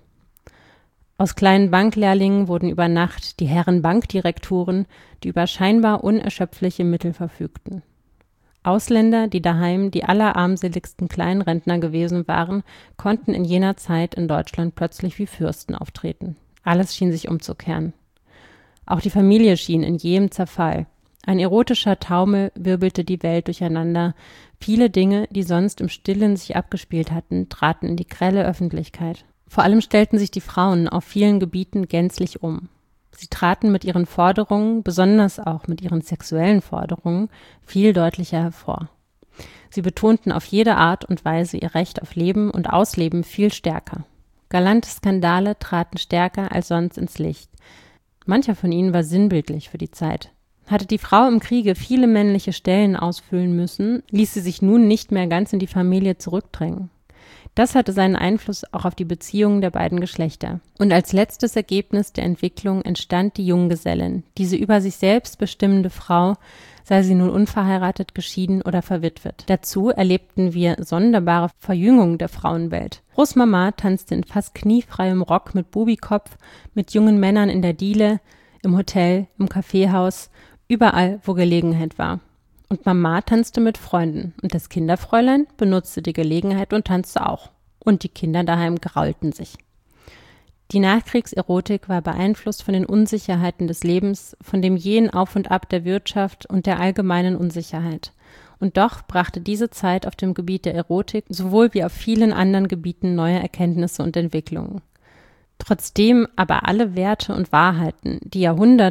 Aus kleinen Banklehrlingen wurden über Nacht die Herren Bankdirektoren, die über scheinbar unerschöpfliche Mittel verfügten. Ausländer, die daheim die allerarmseligsten Kleinrentner gewesen waren, konnten in jener Zeit in Deutschland plötzlich wie Fürsten auftreten. Alles schien sich umzukehren. Auch die Familie schien in jähem Zerfall. Ein erotischer Taumel wirbelte die Welt durcheinander. Viele Dinge, die sonst im Stillen sich abgespielt hatten, traten in die grelle Öffentlichkeit. Vor allem stellten sich die Frauen auf vielen Gebieten gänzlich um. Sie traten mit ihren Forderungen, besonders auch mit ihren sexuellen Forderungen, viel deutlicher hervor. Sie betonten auf jede Art und Weise ihr Recht auf Leben und Ausleben viel stärker. Galante Skandale traten stärker als sonst ins Licht. Mancher von ihnen war sinnbildlich für die Zeit. Hatte die Frau im Kriege viele männliche Stellen ausfüllen müssen, ließ sie sich nun nicht mehr ganz in die Familie zurückdrängen. Das hatte seinen Einfluss auch auf die Beziehungen der beiden Geschlechter. Und als letztes Ergebnis der Entwicklung entstand die Junggesellin, diese über sich selbst bestimmende Frau, sei sie nun unverheiratet, geschieden oder verwitwet. Dazu erlebten wir sonderbare Verjüngung der Frauenwelt. Großmama tanzte in fast kniefreiem Rock mit Bubikopf, mit jungen Männern in der Diele, im Hotel, im Kaffeehaus, überall, wo Gelegenheit war. Und Mama tanzte mit Freunden und das Kinderfräulein benutzte die Gelegenheit und tanzte auch. Und die Kinder daheim graulten sich. Die Nachkriegserotik war beeinflusst von den Unsicherheiten des Lebens, von dem jähen Auf und Ab der Wirtschaft und der allgemeinen Unsicherheit. Und doch brachte diese Zeit auf dem Gebiet der Erotik sowohl wie auf vielen anderen Gebieten neue Erkenntnisse und Entwicklungen. Trotzdem aber alle Werte und Wahrheiten, die Jahrhunderte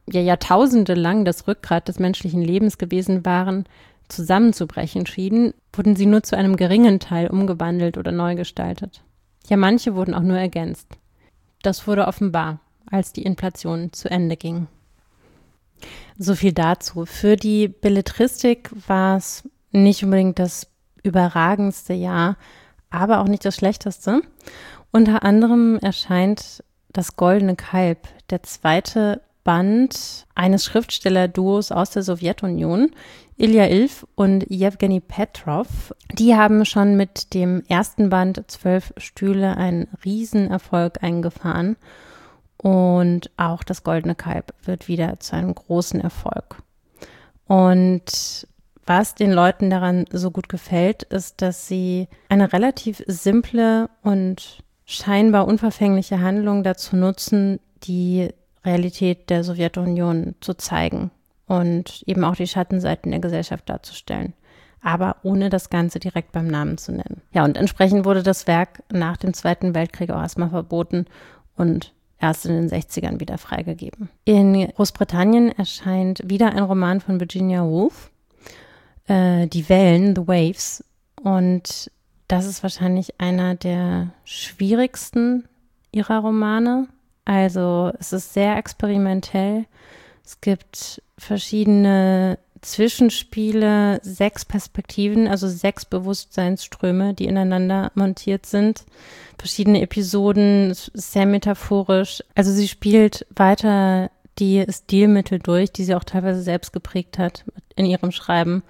ja Jahrtausende lang das Rückgrat des menschlichen Lebens gewesen waren, zusammenzubrechen schienen, wurden sie nur zu einem geringen Teil umgewandelt oder neu gestaltet. Ja, manche wurden auch nur ergänzt. Das wurde offenbar, als die Inflation zu Ende ging. So viel dazu. Für die Belletristik war es nicht unbedingt das überragendste Jahr, aber auch nicht das schlechteste. Unter anderem erscheint Das Goldene Kalb, der zweite Band eines Schriftstellerduos aus der Sowjetunion, Ilja Ilf und Jewgeni Petrov. Die haben schon mit dem ersten Band 12 Stühle einen Riesenerfolg eingefahren. Und auch Das Goldene Kalb wird wieder zu einem großen Erfolg. Und was den Leuten daran so gut gefällt, ist, dass sie eine relativ simple und scheinbar unverfängliche Handlung dazu nutzen, die Realität der Sowjetunion zu zeigen und eben auch die Schattenseiten der Gesellschaft darzustellen, aber ohne das Ganze direkt beim Namen zu nennen. Ja, und entsprechend wurde das Werk nach dem Zweiten Weltkrieg auch erstmal verboten und erst in den 60ern wieder freigegeben. In Großbritannien erscheint wieder ein Roman von Virginia Woolf, Die Wellen, The Waves, und das ist wahrscheinlich einer der schwierigsten ihrer Romane. Also es ist sehr experimentell. Es gibt verschiedene Zwischenspiele, 6 Perspektiven, also 6 Bewusstseinsströme, die ineinander montiert sind. Verschiedene Episoden, sehr metaphorisch. Also sie spielt weiter die Stilmittel durch, die sie auch teilweise selbst geprägt hat in ihrem Schreiben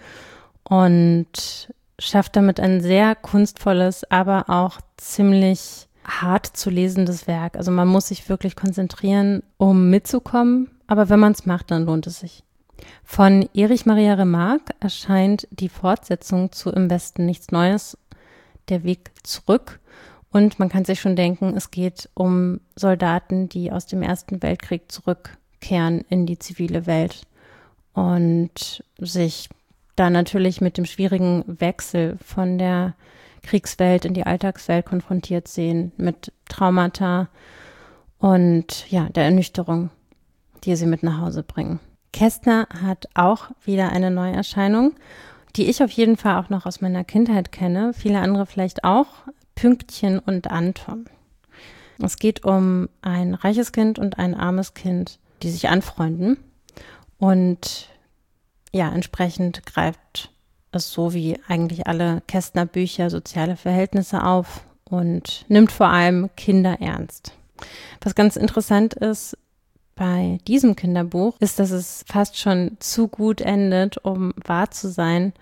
und schafft damit ein sehr kunstvolles, aber auch ziemlich hart zu lesendes Werk. Also man muss sich wirklich konzentrieren, um mitzukommen, aber wenn man es macht, dann lohnt es sich. Von Erich Maria Remarque erscheint die Fortsetzung zu Im Westen nichts Neues, der Weg zurück. Und man kann sich schon denken, es geht um Soldaten, die aus dem Ersten Weltkrieg zurückkehren in die zivile Welt und sich da natürlich mit dem schwierigen Wechsel von der Kriegswelt in die Alltagswelt konfrontiert sehen, mit Traumata und ja, der Ernüchterung, die sie mit nach Hause bringen. Kästner hat auch wieder eine Neuerscheinung, die ich auf jeden Fall auch noch aus meiner Kindheit kenne, viele andere vielleicht auch, Pünktchen und Anton. Es geht um ein reiches Kind und ein armes Kind, die sich anfreunden und ja, entsprechend greift es so wie eigentlich alle Kästner-Bücher soziale Verhältnisse auf und nimmt vor allem Kinder ernst. Was ganz interessant ist bei diesem Kinderbuch, ist, dass es fast schon zu gut endet, um wahr zu sein.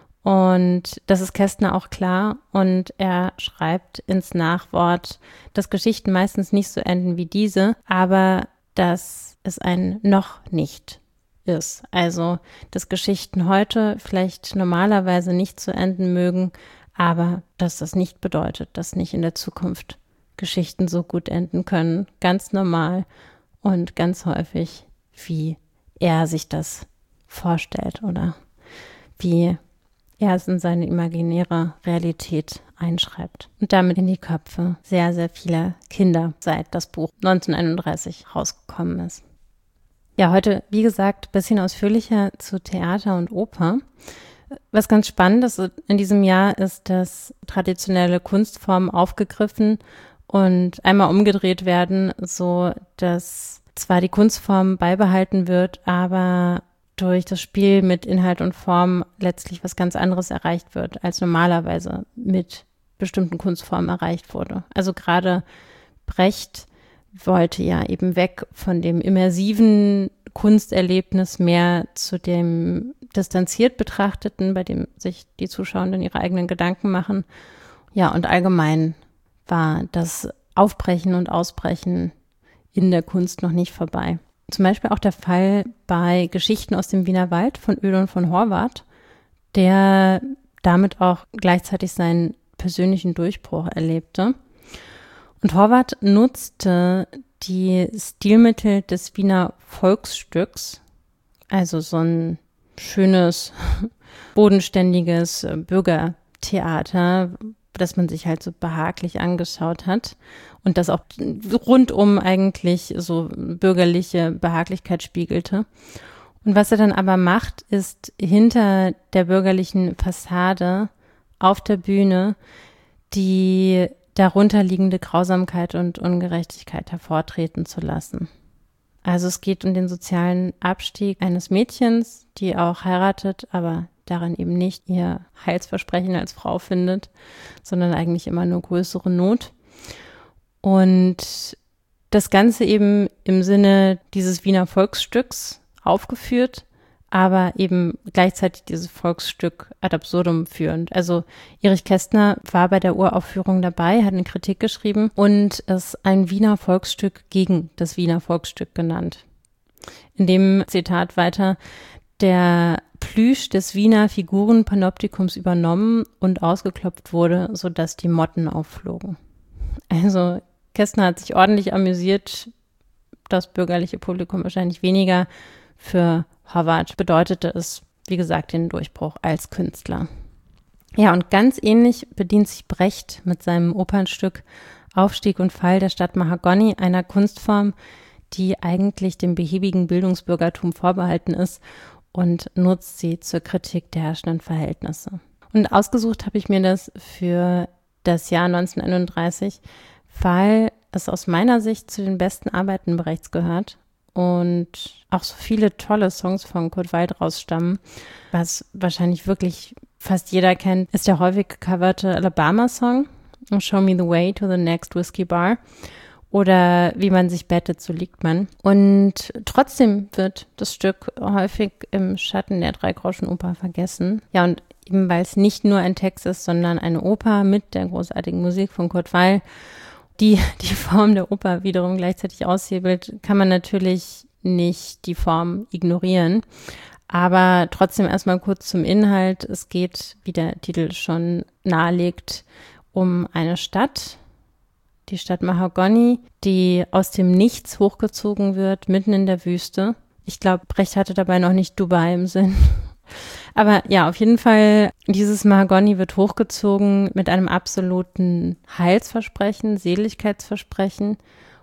Und das ist Kästner auch klar. Und er schreibt ins Nachwort, dass Geschichten meistens nicht so enden wie diese, aber dass es ein noch nicht ist. Also, dass Geschichten heute vielleicht normalerweise nicht zu enden mögen, aber dass das nicht bedeutet, dass nicht in der Zukunft Geschichten so gut enden können. Ganz normal und ganz häufig, wie er sich das vorstellt oder wie er es in seine imaginäre Realität einschreibt und damit in die Köpfe sehr, sehr vieler Kinder, seit das Buch 1931 rausgekommen ist. Ja, heute, wie gesagt, ein bisschen ausführlicher zu Theater und Oper. Was ganz spannend ist in diesem Jahr, ist, dass traditionelle Kunstformen aufgegriffen und einmal umgedreht werden, so dass zwar die Kunstform beibehalten wird, aber durch das Spiel mit Inhalt und Form letztlich was ganz anderes erreicht wird, als normalerweise mit bestimmten Kunstformen erreicht wurde. Also gerade Brecht wollte ja eben weg von dem immersiven Kunsterlebnis mehr zu dem distanziert betrachteten, bei dem sich die Zuschauenden ihre eigenen Gedanken machen. Ja, und allgemein war das Aufbrechen und Ausbrechen in der Kunst noch nicht vorbei. Zum Beispiel auch der Fall bei Geschichten aus dem Wiener Wald von Oede und von Horvath, der damit auch gleichzeitig seinen persönlichen Durchbruch erlebte. Und Horvath nutzte die Stilmittel des Wiener Volksstücks, also so ein schönes, bodenständiges Bürgertheater, das man sich halt so behaglich angeschaut hat und das auch rundum eigentlich so bürgerliche Behaglichkeit spiegelte. Und was er dann aber macht, ist hinter der bürgerlichen Fassade auf der Bühne die darunterliegende Grausamkeit und Ungerechtigkeit hervortreten zu lassen. Also es geht um den sozialen Abstieg eines Mädchens, die auch heiratet, aber daran eben nicht ihr Heilsversprechen als Frau findet, sondern eigentlich immer nur größere Not. Und das Ganze eben im Sinne dieses Wiener Volksstücks aufgeführt, aber eben gleichzeitig dieses Volksstück ad absurdum führend. Also Erich Kästner war bei der Uraufführung dabei, hat eine Kritik geschrieben und es ein Wiener Volksstück gegen das Wiener Volksstück genannt. In dem Zitat weiter: Der Plüsch des Wiener Figurenpanoptikums übernommen und ausgeklopft wurde, sodass die Motten aufflogen. Also Kästner hat sich ordentlich amüsiert, das bürgerliche Publikum wahrscheinlich weniger. Für Horvath bedeutete es, wie gesagt, den Durchbruch als Künstler. Ja, und ganz ähnlich bedient sich Brecht mit seinem Opernstück Aufstieg und Fall der Stadt Mahagoni, einer Kunstform, die eigentlich dem behäbigen Bildungsbürgertum vorbehalten ist, und nutzt sie zur Kritik der herrschenden Verhältnisse. Und ausgesucht habe ich mir das für das Jahr 1931, weil es aus meiner Sicht zu den besten Arbeiten Brechts gehört und auch so viele tolle Songs von Kurt Weill rausstammen. Was wahrscheinlich wirklich fast jeder kennt, ist der häufig gecoverte Alabama-Song Show Me the Way to the Next Whiskey Bar oder Wie man sich bettet, so liegt man. Und trotzdem wird das Stück häufig im Schatten der Dreigroschenoper vergessen. Ja, und eben weil es nicht nur ein Text ist, sondern eine Oper mit der großartigen Musik von Kurt Weill, die Form der Oper wiederum gleichzeitig aushebelt, kann man natürlich nicht die Form ignorieren. Aber trotzdem erstmal kurz zum Inhalt. Es geht, wie der Titel schon nahelegt, um eine Stadt, die Stadt Mahagoni, die aus dem Nichts hochgezogen wird, mitten in der Wüste. Ich glaube, Brecht hatte dabei noch nicht Dubai im Sinn. Aber ja, auf jeden Fall, dieses Mahagoni wird hochgezogen mit einem absoluten Heilsversprechen, Seligkeitsversprechen.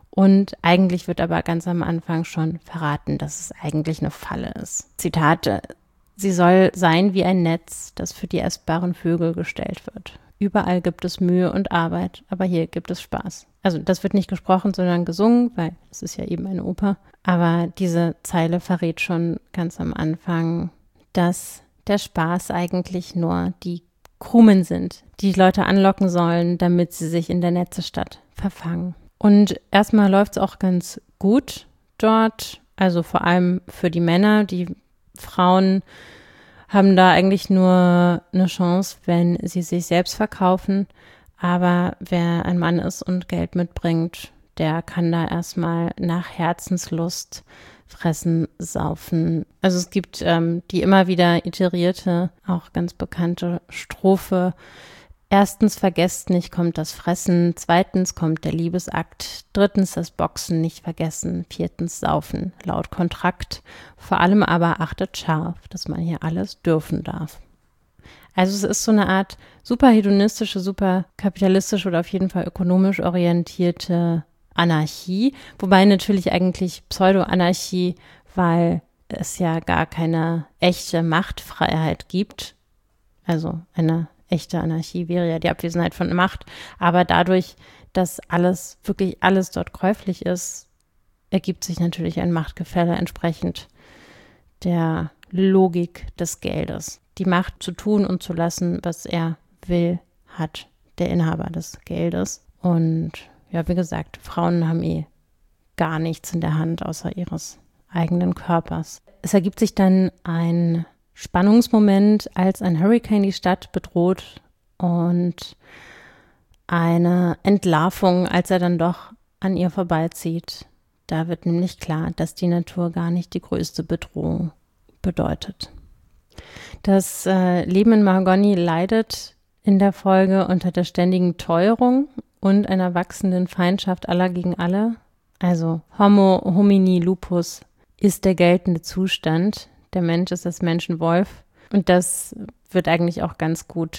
Und eigentlich wird aber ganz am Anfang schon verraten, dass es eigentlich eine Falle ist. Zitate: Sie soll sein wie ein Netz, das für die essbaren Vögel gestellt wird. Überall gibt es Mühe und Arbeit, aber hier gibt es Spaß. Also das wird nicht gesprochen, sondern gesungen, weil es ist ja eben eine Oper. Aber diese Zeile verrät schon ganz am Anfang, dass der Spaß eigentlich nur die Krumen sind, die Leute anlocken sollen, damit sie sich in der Netzestadt verfangen. Und erstmal läuft es auch ganz gut dort, also vor allem für die Männer. Die Frauen haben da eigentlich nur eine Chance, wenn sie sich selbst verkaufen. Aber wer ein Mann ist und Geld mitbringt, der kann da erstmal nach Herzenslust fressen, saufen. Also es gibt die immer wieder iterierte, auch ganz bekannte Strophe. Erstens, vergesst nicht, kommt das Fressen. Zweitens kommt der Liebesakt. Drittens, das Boxen nicht vergessen. Viertens, Saufen, laut Kontrakt. Vor allem aber achtet scharf, dass man hier alles dürfen darf. Also es ist so eine Art super hedonistische, super kapitalistische oder auf jeden Fall ökonomisch orientierte Anarchie. Wobei natürlich eigentlich Pseudo-Anarchie, weil es ja gar keine echte Machtfreiheit gibt. Also eine echte Anarchie wäre ja die Abwesenheit von Macht, aber dadurch, dass alles, wirklich alles dort käuflich ist, ergibt sich natürlich ein Machtgefälle entsprechend der Logik des Geldes. Die Macht zu tun und zu lassen, was er will, hat der Inhaber des Geldes. Und ja, wie gesagt, Frauen haben gar nichts in der Hand außer ihres eigenen Körpers. Es ergibt sich dann ein Spannungsmoment, als ein Hurrikan die Stadt bedroht und eine Entlarvung, als er dann doch an ihr vorbeizieht. Da wird nämlich klar, dass die Natur gar nicht die größte Bedrohung bedeutet. Das Leben in Mahagoni leidet in der Folge unter der ständigen Teuerung und einer wachsenden Feindschaft aller gegen alle. Also Homo homini lupus ist der geltende Zustand. Der Mensch ist das Menschenwolf. Und das wird eigentlich auch ganz gut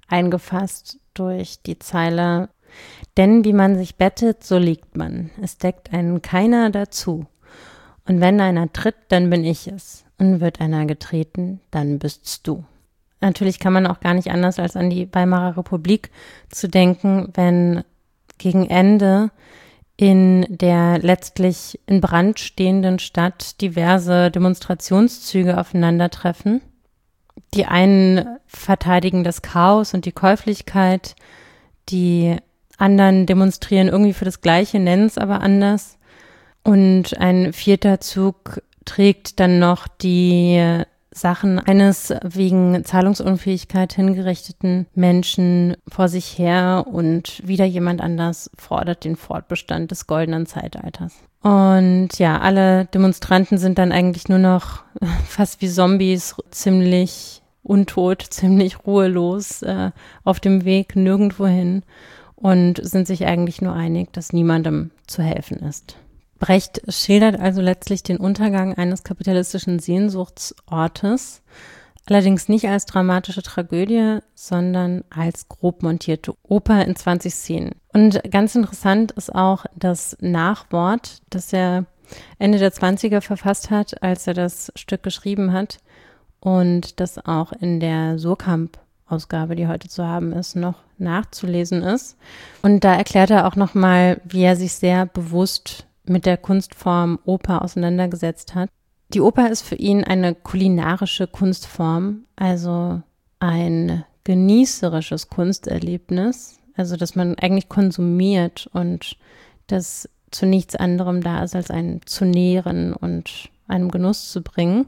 eingefasst durch die Zeile: Denn wie man sich bettet, so liegt man. Es deckt einen keiner dazu. Und wenn einer tritt, dann bin ich es. Und wird einer getreten, dann bist's du. Natürlich kann man auch gar nicht anders, als an die Weimarer Republik zu denken, wenn gegen Ende in der letztlich in Brand stehenden Stadt diverse Demonstrationszüge aufeinandertreffen. Die einen verteidigen das Chaos und die Käuflichkeit, die anderen demonstrieren irgendwie für das Gleiche, nennen es aber anders. Und ein vierter Zug trägt dann noch die Sachen eines wegen Zahlungsunfähigkeit hingerichteten Menschen vor sich her und wieder jemand anders fordert den Fortbestand des goldenen Zeitalters. Und ja, alle Demonstranten sind dann eigentlich nur noch fast wie Zombies, ziemlich untot, ziemlich ruhelos auf dem Weg nirgendwo hin und sind sich eigentlich nur einig, dass niemandem zu helfen ist. Brecht schildert also letztlich den Untergang eines kapitalistischen Sehnsuchtsortes, allerdings nicht als dramatische Tragödie, sondern als grob montierte Oper in 20 Szenen. Und ganz interessant ist auch das Nachwort, das er Ende der 20er verfasst hat, als er das Stück geschrieben hat und das auch in der Surkamp-Ausgabe, die heute zu haben ist, noch nachzulesen ist. Und da erklärt er auch nochmal, wie er sich sehr bewusst mit der Kunstform Oper auseinandergesetzt hat. Die Oper ist für ihn eine kulinarische Kunstform, also ein genießerisches Kunsterlebnis, also dass man eigentlich konsumiert und das zu nichts anderem da ist, als einen zu nähren und einem Genuss zu bringen.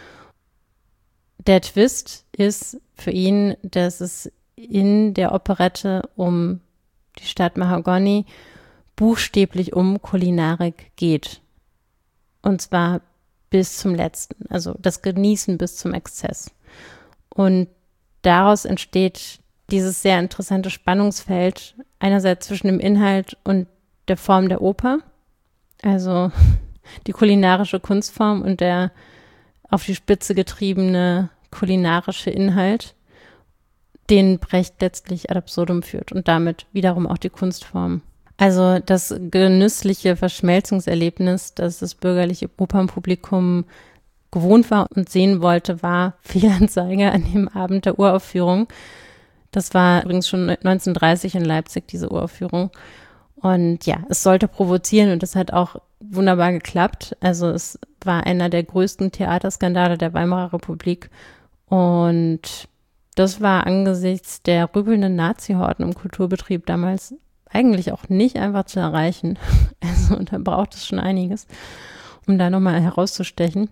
Der Twist ist für ihn, dass es in der Operette um die Stadt Mahagoni buchstäblich um Kulinarik geht. Und zwar bis zum Letzten, also das Genießen bis zum Exzess. Und daraus entsteht dieses sehr interessante Spannungsfeld, einerseits zwischen dem Inhalt und der Form der Oper, also die kulinarische Kunstform und der auf die Spitze getriebene kulinarische Inhalt, den Brecht letztlich ad absurdum führt und damit wiederum auch die Kunstform. Also das genüssliche Verschmelzungserlebnis, das das bürgerliche Opernpublikum gewohnt war und sehen wollte, war Fehlanzeige an dem Abend der Uraufführung. Das war übrigens schon 1930 in Leipzig, diese Uraufführung. Und ja, es sollte provozieren und das hat auch wunderbar geklappt. Also es war einer der größten Theaterskandale der Weimarer Republik und das war angesichts der rübelnden Nazi-Horden im Kulturbetrieb damals eigentlich auch nicht einfach zu erreichen. Also da braucht es schon einiges, um da nochmal herauszustechen.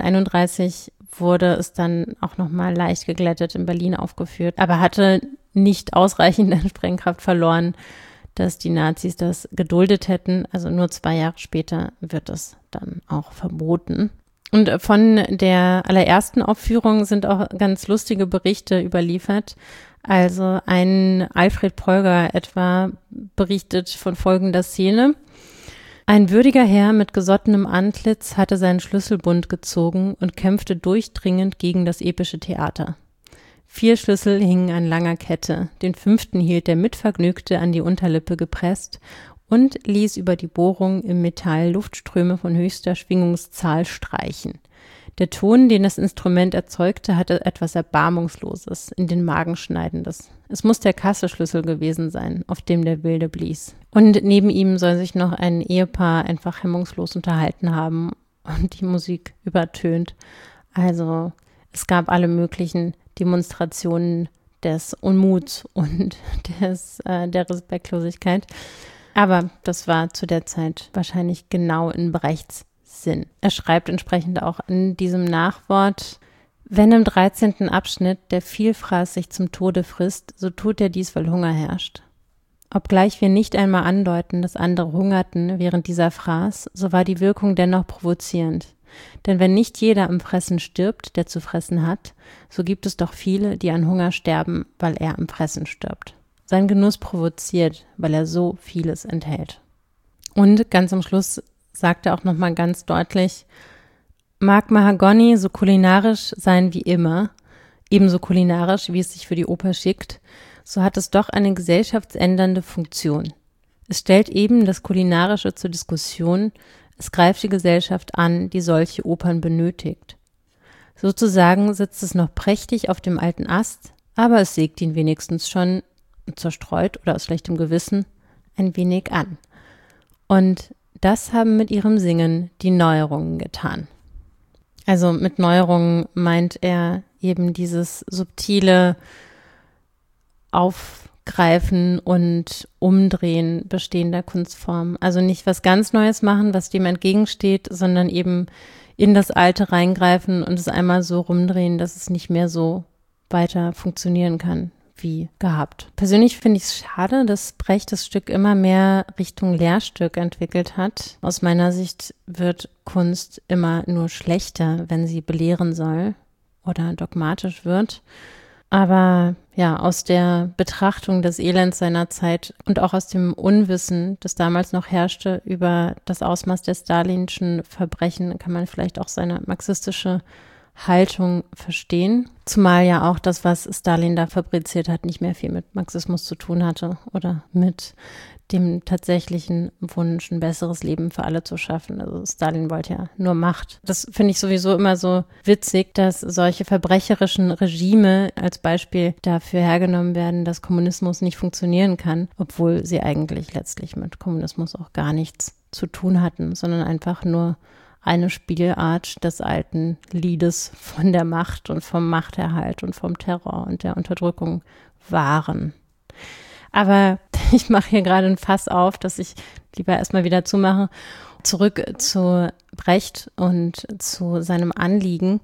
1931 wurde es dann auch nochmal leicht geglättet in Berlin aufgeführt, aber hatte nicht ausreichend an Sprengkraft verloren, dass die Nazis das geduldet hätten. Also nur 2 Jahre später wird es dann auch verboten. Und von der allerersten Aufführung sind auch ganz lustige Berichte überliefert. Also ein Alfred Polger etwa berichtet von folgender Szene. Ein würdiger Herr mit gesottenem Antlitz hatte seinen Schlüsselbund gezogen und kämpfte durchdringend gegen das epische Theater. 4 Schlüssel hingen an langer Kette, den 5. hielt der Mitvergnügte an die Unterlippe gepresst und ließ über die Bohrung im Metall Luftströme von höchster Schwingungszahl streichen. Der Ton, den das Instrument erzeugte, hatte etwas Erbarmungsloses, in den Magen Schneidendes. Es muss der Kasseschlüssel gewesen sein, auf dem der Wilde blies. Und neben ihm soll sich noch ein Ehepaar einfach hemmungslos unterhalten haben und die Musik übertönt. Also es gab alle möglichen Demonstrationen des Unmuts und der Respektlosigkeit. Aber das war zu der Zeit wahrscheinlich genau in Brechts Sinn. Er schreibt entsprechend auch in diesem Nachwort: Wenn im 13. Abschnitt der Vielfraß sich zum Tode frisst, so tut er dies, weil Hunger herrscht. Obgleich wir nicht einmal andeuten, dass andere hungerten während dieser Fraß, so war die Wirkung dennoch provozierend. Denn wenn nicht jeder am Fressen stirbt, der zu fressen hat, so gibt es doch viele, die an Hunger sterben, weil er am Fressen stirbt. Sein Genuss provoziert, weil er so vieles enthält. Und ganz am Schluss sagt er auch nochmal ganz deutlich: Mag Mahagoni so kulinarisch sein wie immer, ebenso kulinarisch, wie es sich für die Oper schickt, so hat es doch eine gesellschaftsändernde Funktion. Es stellt eben das Kulinarische zur Diskussion, es greift die Gesellschaft an, die solche Opern benötigt. Sozusagen sitzt es noch prächtig auf dem alten Ast, aber es sägt ihn wenigstens schon, zerstreut oder aus schlechtem Gewissen, ein wenig an. Und das haben mit ihrem Singen die Neuerungen getan. Also mit Neuerungen meint er eben dieses subtile Aufgreifen und Umdrehen bestehender Kunstformen. Also nicht was ganz Neues machen, was dem entgegensteht, sondern eben in das Alte reingreifen und es einmal so rumdrehen, dass es nicht mehr so weiter funktionieren kann wie gehabt. Persönlich finde ich es schade, dass Brecht das Stück immer mehr Richtung Lehrstück entwickelt hat. Aus meiner Sicht wird Kunst immer nur schlechter, wenn sie belehren soll oder dogmatisch wird. Aber ja, aus der Betrachtung des Elends seiner Zeit und auch aus dem Unwissen, das damals noch herrschte über das Ausmaß der stalinschen Verbrechen, kann man vielleicht auch seine marxistische Haltung verstehen. Zumal ja auch das, was Stalin da fabriziert hat, nicht mehr viel mit Marxismus zu tun hatte oder mit dem tatsächlichen Wunsch, ein besseres Leben für alle zu schaffen. Also Stalin wollte ja nur Macht. Das finde ich sowieso immer so witzig, dass solche verbrecherischen Regime als Beispiel dafür hergenommen werden, dass Kommunismus nicht funktionieren kann, obwohl sie eigentlich letztlich mit Kommunismus auch gar nichts zu tun hatten, sondern einfach nur eine Spielart des alten Liedes von der Macht und vom Machterhalt und vom Terror und der Unterdrückung waren. Aber ich mache hier gerade ein Fass auf, dass ich lieber erstmal wieder zumache. Zurück zu Brecht und zu seinem Anliegen.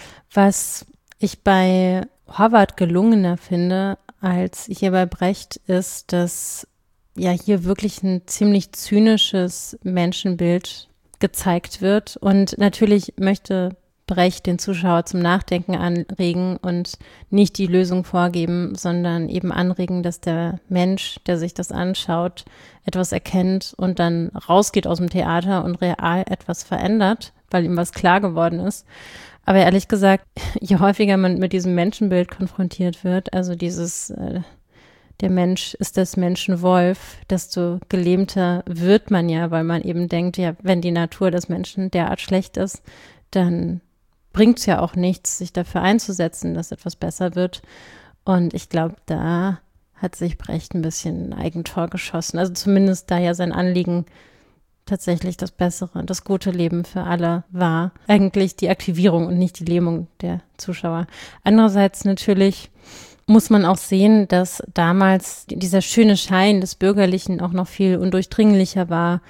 Was ich bei Horvath gelungener finde als hier bei Brecht ist, dass ja hier wirklich ein ziemlich zynisches Menschenbild gezeigt wird. Und natürlich möchte Brecht den Zuschauer zum Nachdenken anregen und nicht die Lösung vorgeben, sondern eben anregen, dass der Mensch, der sich das anschaut, etwas erkennt und dann rausgeht aus dem Theater und real etwas verändert, weil ihm was klar geworden ist. Aber ehrlich gesagt, je häufiger man mit diesem Menschenbild konfrontiert wird, also dieses der Mensch ist des Menschen Wolf, desto gelähmter wird man ja, weil man eben denkt, ja, wenn die Natur des Menschen derart schlecht ist, dann bringt es ja auch nichts, sich dafür einzusetzen, dass etwas besser wird. Und ich glaube, da hat sich Brecht ein bisschen ein Eigentor geschossen. Also zumindest da ja sein Anliegen tatsächlich das bessere, das gute Leben für alle war. Eigentlich die Aktivierung und nicht die Lähmung der Zuschauer. Andererseits natürlich muss man auch sehen, dass damals dieser schöne Schein des Bürgerlichen auch noch viel undurchdringlicher war.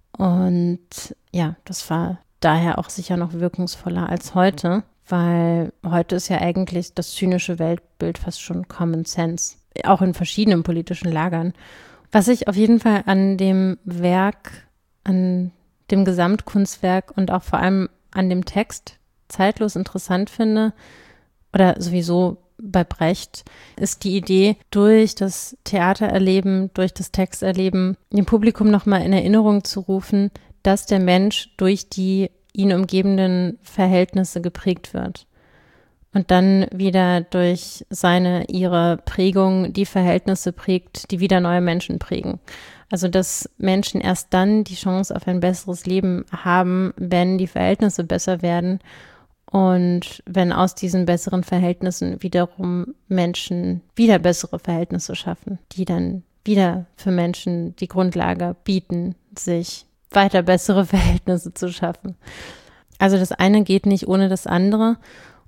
Und ja, das war daher auch sicher noch wirkungsvoller als heute, weil heute ist ja eigentlich das zynische Weltbild fast schon Common Sense, auch in verschiedenen politischen Lagern. Was ich auf jeden Fall an dem Werk, an dem Gesamtkunstwerk und auch vor allem an dem Text zeitlos interessant finde, oder sowieso bei Brecht, ist die Idee, durch das Theatererleben, durch das Texterleben, dem Publikum nochmal in Erinnerung zu rufen, dass der Mensch durch die ihn umgebenden Verhältnisse geprägt wird. Und dann wieder durch ihre Prägung die Verhältnisse prägt, die wieder neue Menschen prägen. Also dass Menschen erst dann die Chance auf ein besseres Leben haben, wenn die Verhältnisse besser werden und wenn aus diesen besseren Verhältnissen wiederum Menschen wieder bessere Verhältnisse schaffen, die dann wieder für Menschen die Grundlage bieten, sich weiter bessere Verhältnisse zu schaffen. Also das eine geht nicht ohne das andere.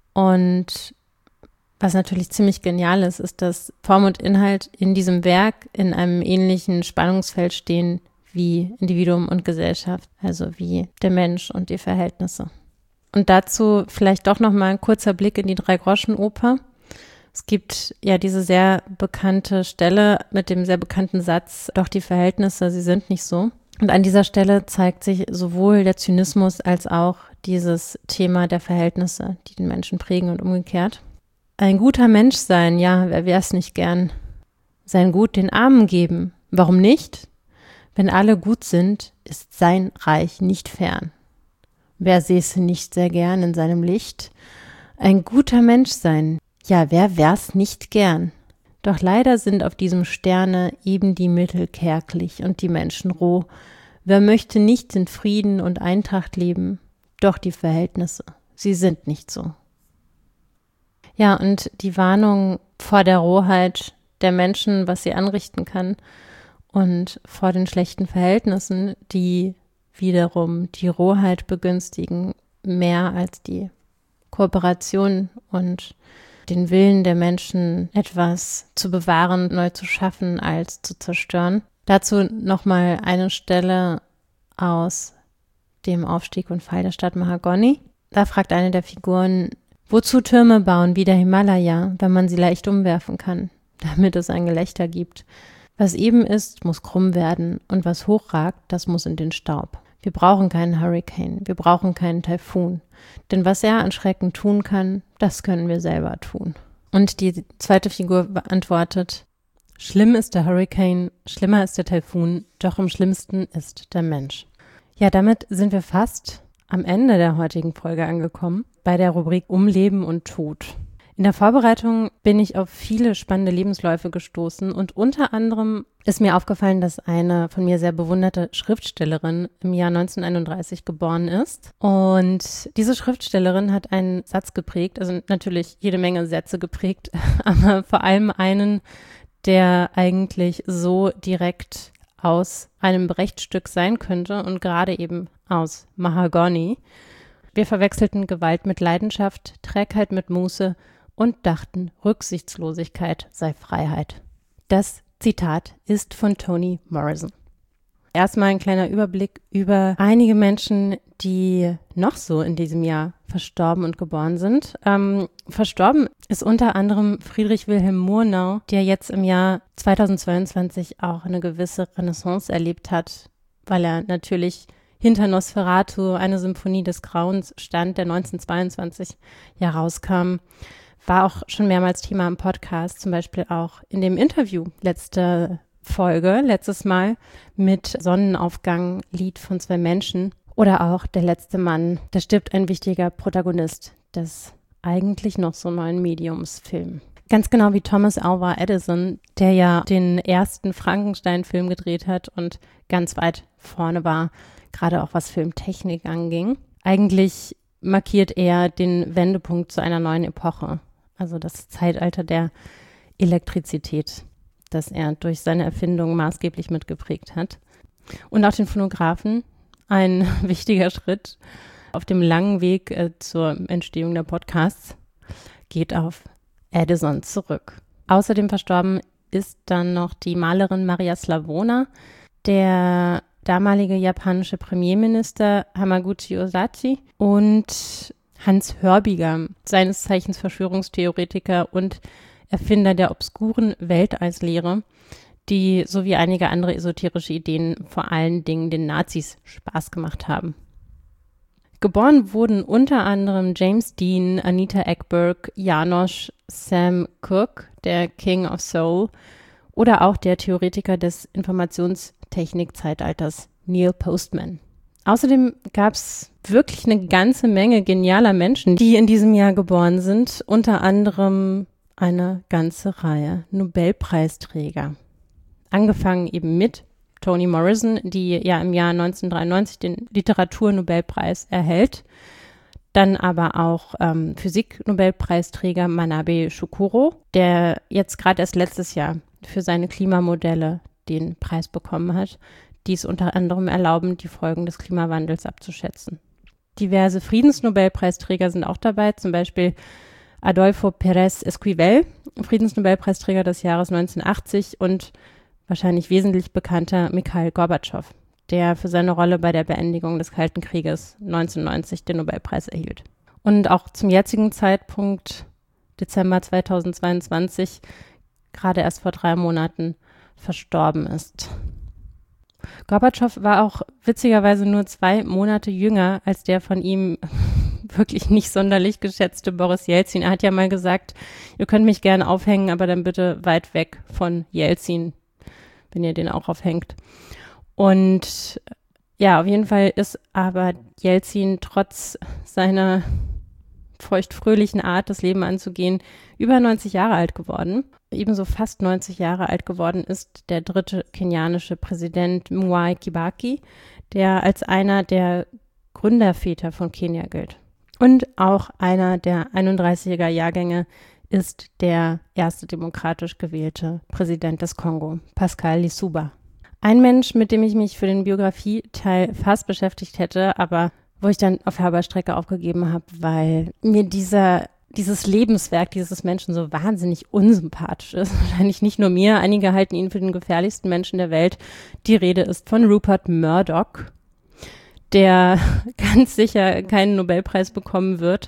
Und was natürlich ziemlich genial ist, ist, dass Form und Inhalt in diesem Werk in einem ähnlichen Spannungsfeld stehen wie Individuum und Gesellschaft, also wie der Mensch und die Verhältnisse. Und dazu vielleicht doch nochmal ein kurzer Blick in die Dreigroschenoper. Es gibt ja diese sehr bekannte Stelle mit dem sehr bekannten Satz, doch die Verhältnisse, sie sind nicht so. Und an dieser Stelle zeigt sich sowohl der Zynismus als auch dieses Thema der Verhältnisse, die den Menschen prägen und umgekehrt. Ein guter Mensch sein, ja, wer wär's nicht gern? Sein Gut den Armen geben, warum nicht? Wenn alle gut sind, ist sein Reich nicht fern. Wer säße nicht sehr gern in seinem Licht? Ein guter Mensch sein, ja, wer wär's nicht gern? Doch leider sind auf diesem Sterne eben die Mittel kärglich und die Menschen roh. Wer möchte nicht in Frieden und Eintracht leben? Doch die Verhältnisse, sie sind nicht so. Ja, und die Warnung vor der Rohheit der Menschen, was sie anrichten kann, und vor den schlechten Verhältnissen, die wiederum die Rohheit begünstigen, mehr als die Kooperation und den Willen der Menschen, etwas zu bewahren, neu zu schaffen, als zu zerstören. Dazu nochmal eine Stelle aus dem Aufstieg und Fall der Stadt Mahagoni. Da fragt eine der Figuren, wozu Türme bauen wie der Himalaya, wenn man sie leicht umwerfen kann, damit es ein Gelächter gibt. Was eben ist, muss krumm werden, und was hochragt, das muss in den Staub. Wir brauchen keinen Hurricane, wir brauchen keinen Taifun, denn was er an Schrecken tun kann, das können wir selber tun. Und die zweite Figur beantwortet, schlimm ist der Hurricane, schlimmer ist der Taifun, doch am schlimmsten ist der Mensch. Ja, damit sind wir fast am Ende der heutigen Folge angekommen, bei der Rubrik Um Leben und Tod. In der Vorbereitung bin ich auf viele spannende Lebensläufe gestoßen und unter anderem ist mir aufgefallen, dass eine von mir sehr bewunderte Schriftstellerin im Jahr 1931 geboren ist. Und diese Schriftstellerin hat einen Satz geprägt, also natürlich jede Menge Sätze geprägt, aber vor allem einen, der eigentlich so direkt aus einem Brecht-Stück sein könnte und gerade eben aus Mahagoni. Wir verwechselten Gewalt mit Leidenschaft, Trägheit mit Muße und dachten, Rücksichtslosigkeit sei Freiheit. Das Zitat ist von Toni Morrison. Erstmal ein kleiner Überblick über einige Menschen, die noch so in diesem Jahr verstorben und geboren sind. Verstorben ist unter anderem Friedrich Wilhelm Murnau, der jetzt im Jahr 2022 auch eine gewisse Renaissance erlebt hat, weil er natürlich hinter Nosferatu, eine Symphonie des Grauens, stand, der 1922 ja rauskam. War auch schon mehrmals Thema im Podcast, zum Beispiel auch in dem Interview letztes Mal mit Sonnenaufgang, Lied von 2 Menschen oder auch Der letzte Mann, da stirbt ein wichtiger Protagonist des eigentlich noch so neuen Mediumsfilms. Ganz genau wie Thomas Alva Edison, der ja den ersten Frankenstein-Film gedreht hat und ganz weit vorne war, gerade auch was Filmtechnik anging. Eigentlich markiert er den Wendepunkt zu einer neuen Epoche. Also das Zeitalter der Elektrizität, das er durch seine Erfindung maßgeblich mitgeprägt hat. Und auch den Phonographen, ein wichtiger Schritt auf dem langen Weg zur Entstehung der Podcasts, geht auf Edison zurück. Außerdem verstorben ist dann noch die Malerin Maria Slavona, der damalige japanische Premierminister Hamaguchi Osachi und Hans Hörbiger, seines Zeichens Verschwörungstheoretiker und Erfinder der obskuren Weltallslehre, die sowie einige andere esoterische Ideen vor allen Dingen den Nazis Spaß gemacht haben. Geboren wurden unter anderem James Dean, Anita Ekberg, Janosch, Sam Cooke, der King of Soul oder auch der Theoretiker des Informationstechnik-Zeitalters Neil Postman. Außerdem gab es wirklich eine ganze Menge genialer Menschen, die in diesem Jahr geboren sind, unter anderem eine ganze Reihe Nobelpreisträger. Angefangen eben mit Toni Morrison, die ja im Jahr 1993 den Literaturnobelpreis erhält. Dann aber auch Physik-Nobelpreisträger Manabe Shukuro, der jetzt gerade erst letztes Jahr für seine Klimamodelle den Preis bekommen hat, die es unter anderem erlauben, die Folgen des Klimawandels abzuschätzen. Diverse Friedensnobelpreisträger sind auch dabei, zum Beispiel Adolfo Pérez Esquivel, Friedensnobelpreisträger des Jahres 1980 und wahrscheinlich wesentlich bekannter Mikhail Gorbatschow, der für seine Rolle bei der Beendigung des Kalten Krieges 1990 den Nobelpreis erhielt. Und auch zum jetzigen Zeitpunkt, Dezember 2022, gerade erst vor 3 Monaten verstorben ist. Gorbatschow war auch witzigerweise nur 2 Monate jünger als der von ihm wirklich nicht sonderlich geschätzte Boris Jelzin. Er hat ja mal gesagt, ihr könnt mich gerne aufhängen, aber dann bitte weit weg von Jelzin, wenn ihr den auch aufhängt. Und ja, auf jeden Fall ist aber Jelzin trotz seiner feuchtfröhlichen Art, das Leben anzugehen, über 90 Jahre alt geworden. Ebenso fast 90 Jahre alt geworden ist der dritte kenianische Präsident Mwai Kibaki, der als einer der Gründerväter von Kenia gilt. Und auch einer der 31er Jahrgänge ist der erste demokratisch gewählte Präsident des Kongo, Pascal Lissouba. Ein Mensch, mit dem ich mich für den Biografieteil fast beschäftigt hätte, aber wo ich dann auf halber Strecke aufgegeben habe, weil mir dieses Lebenswerk dieses Menschen so wahnsinnig unsympathisch ist. Wahrscheinlich nicht nur mir, einige halten ihn für den gefährlichsten Menschen der Welt. Die Rede ist von Rupert Murdoch, der ganz sicher keinen Nobelpreis bekommen wird,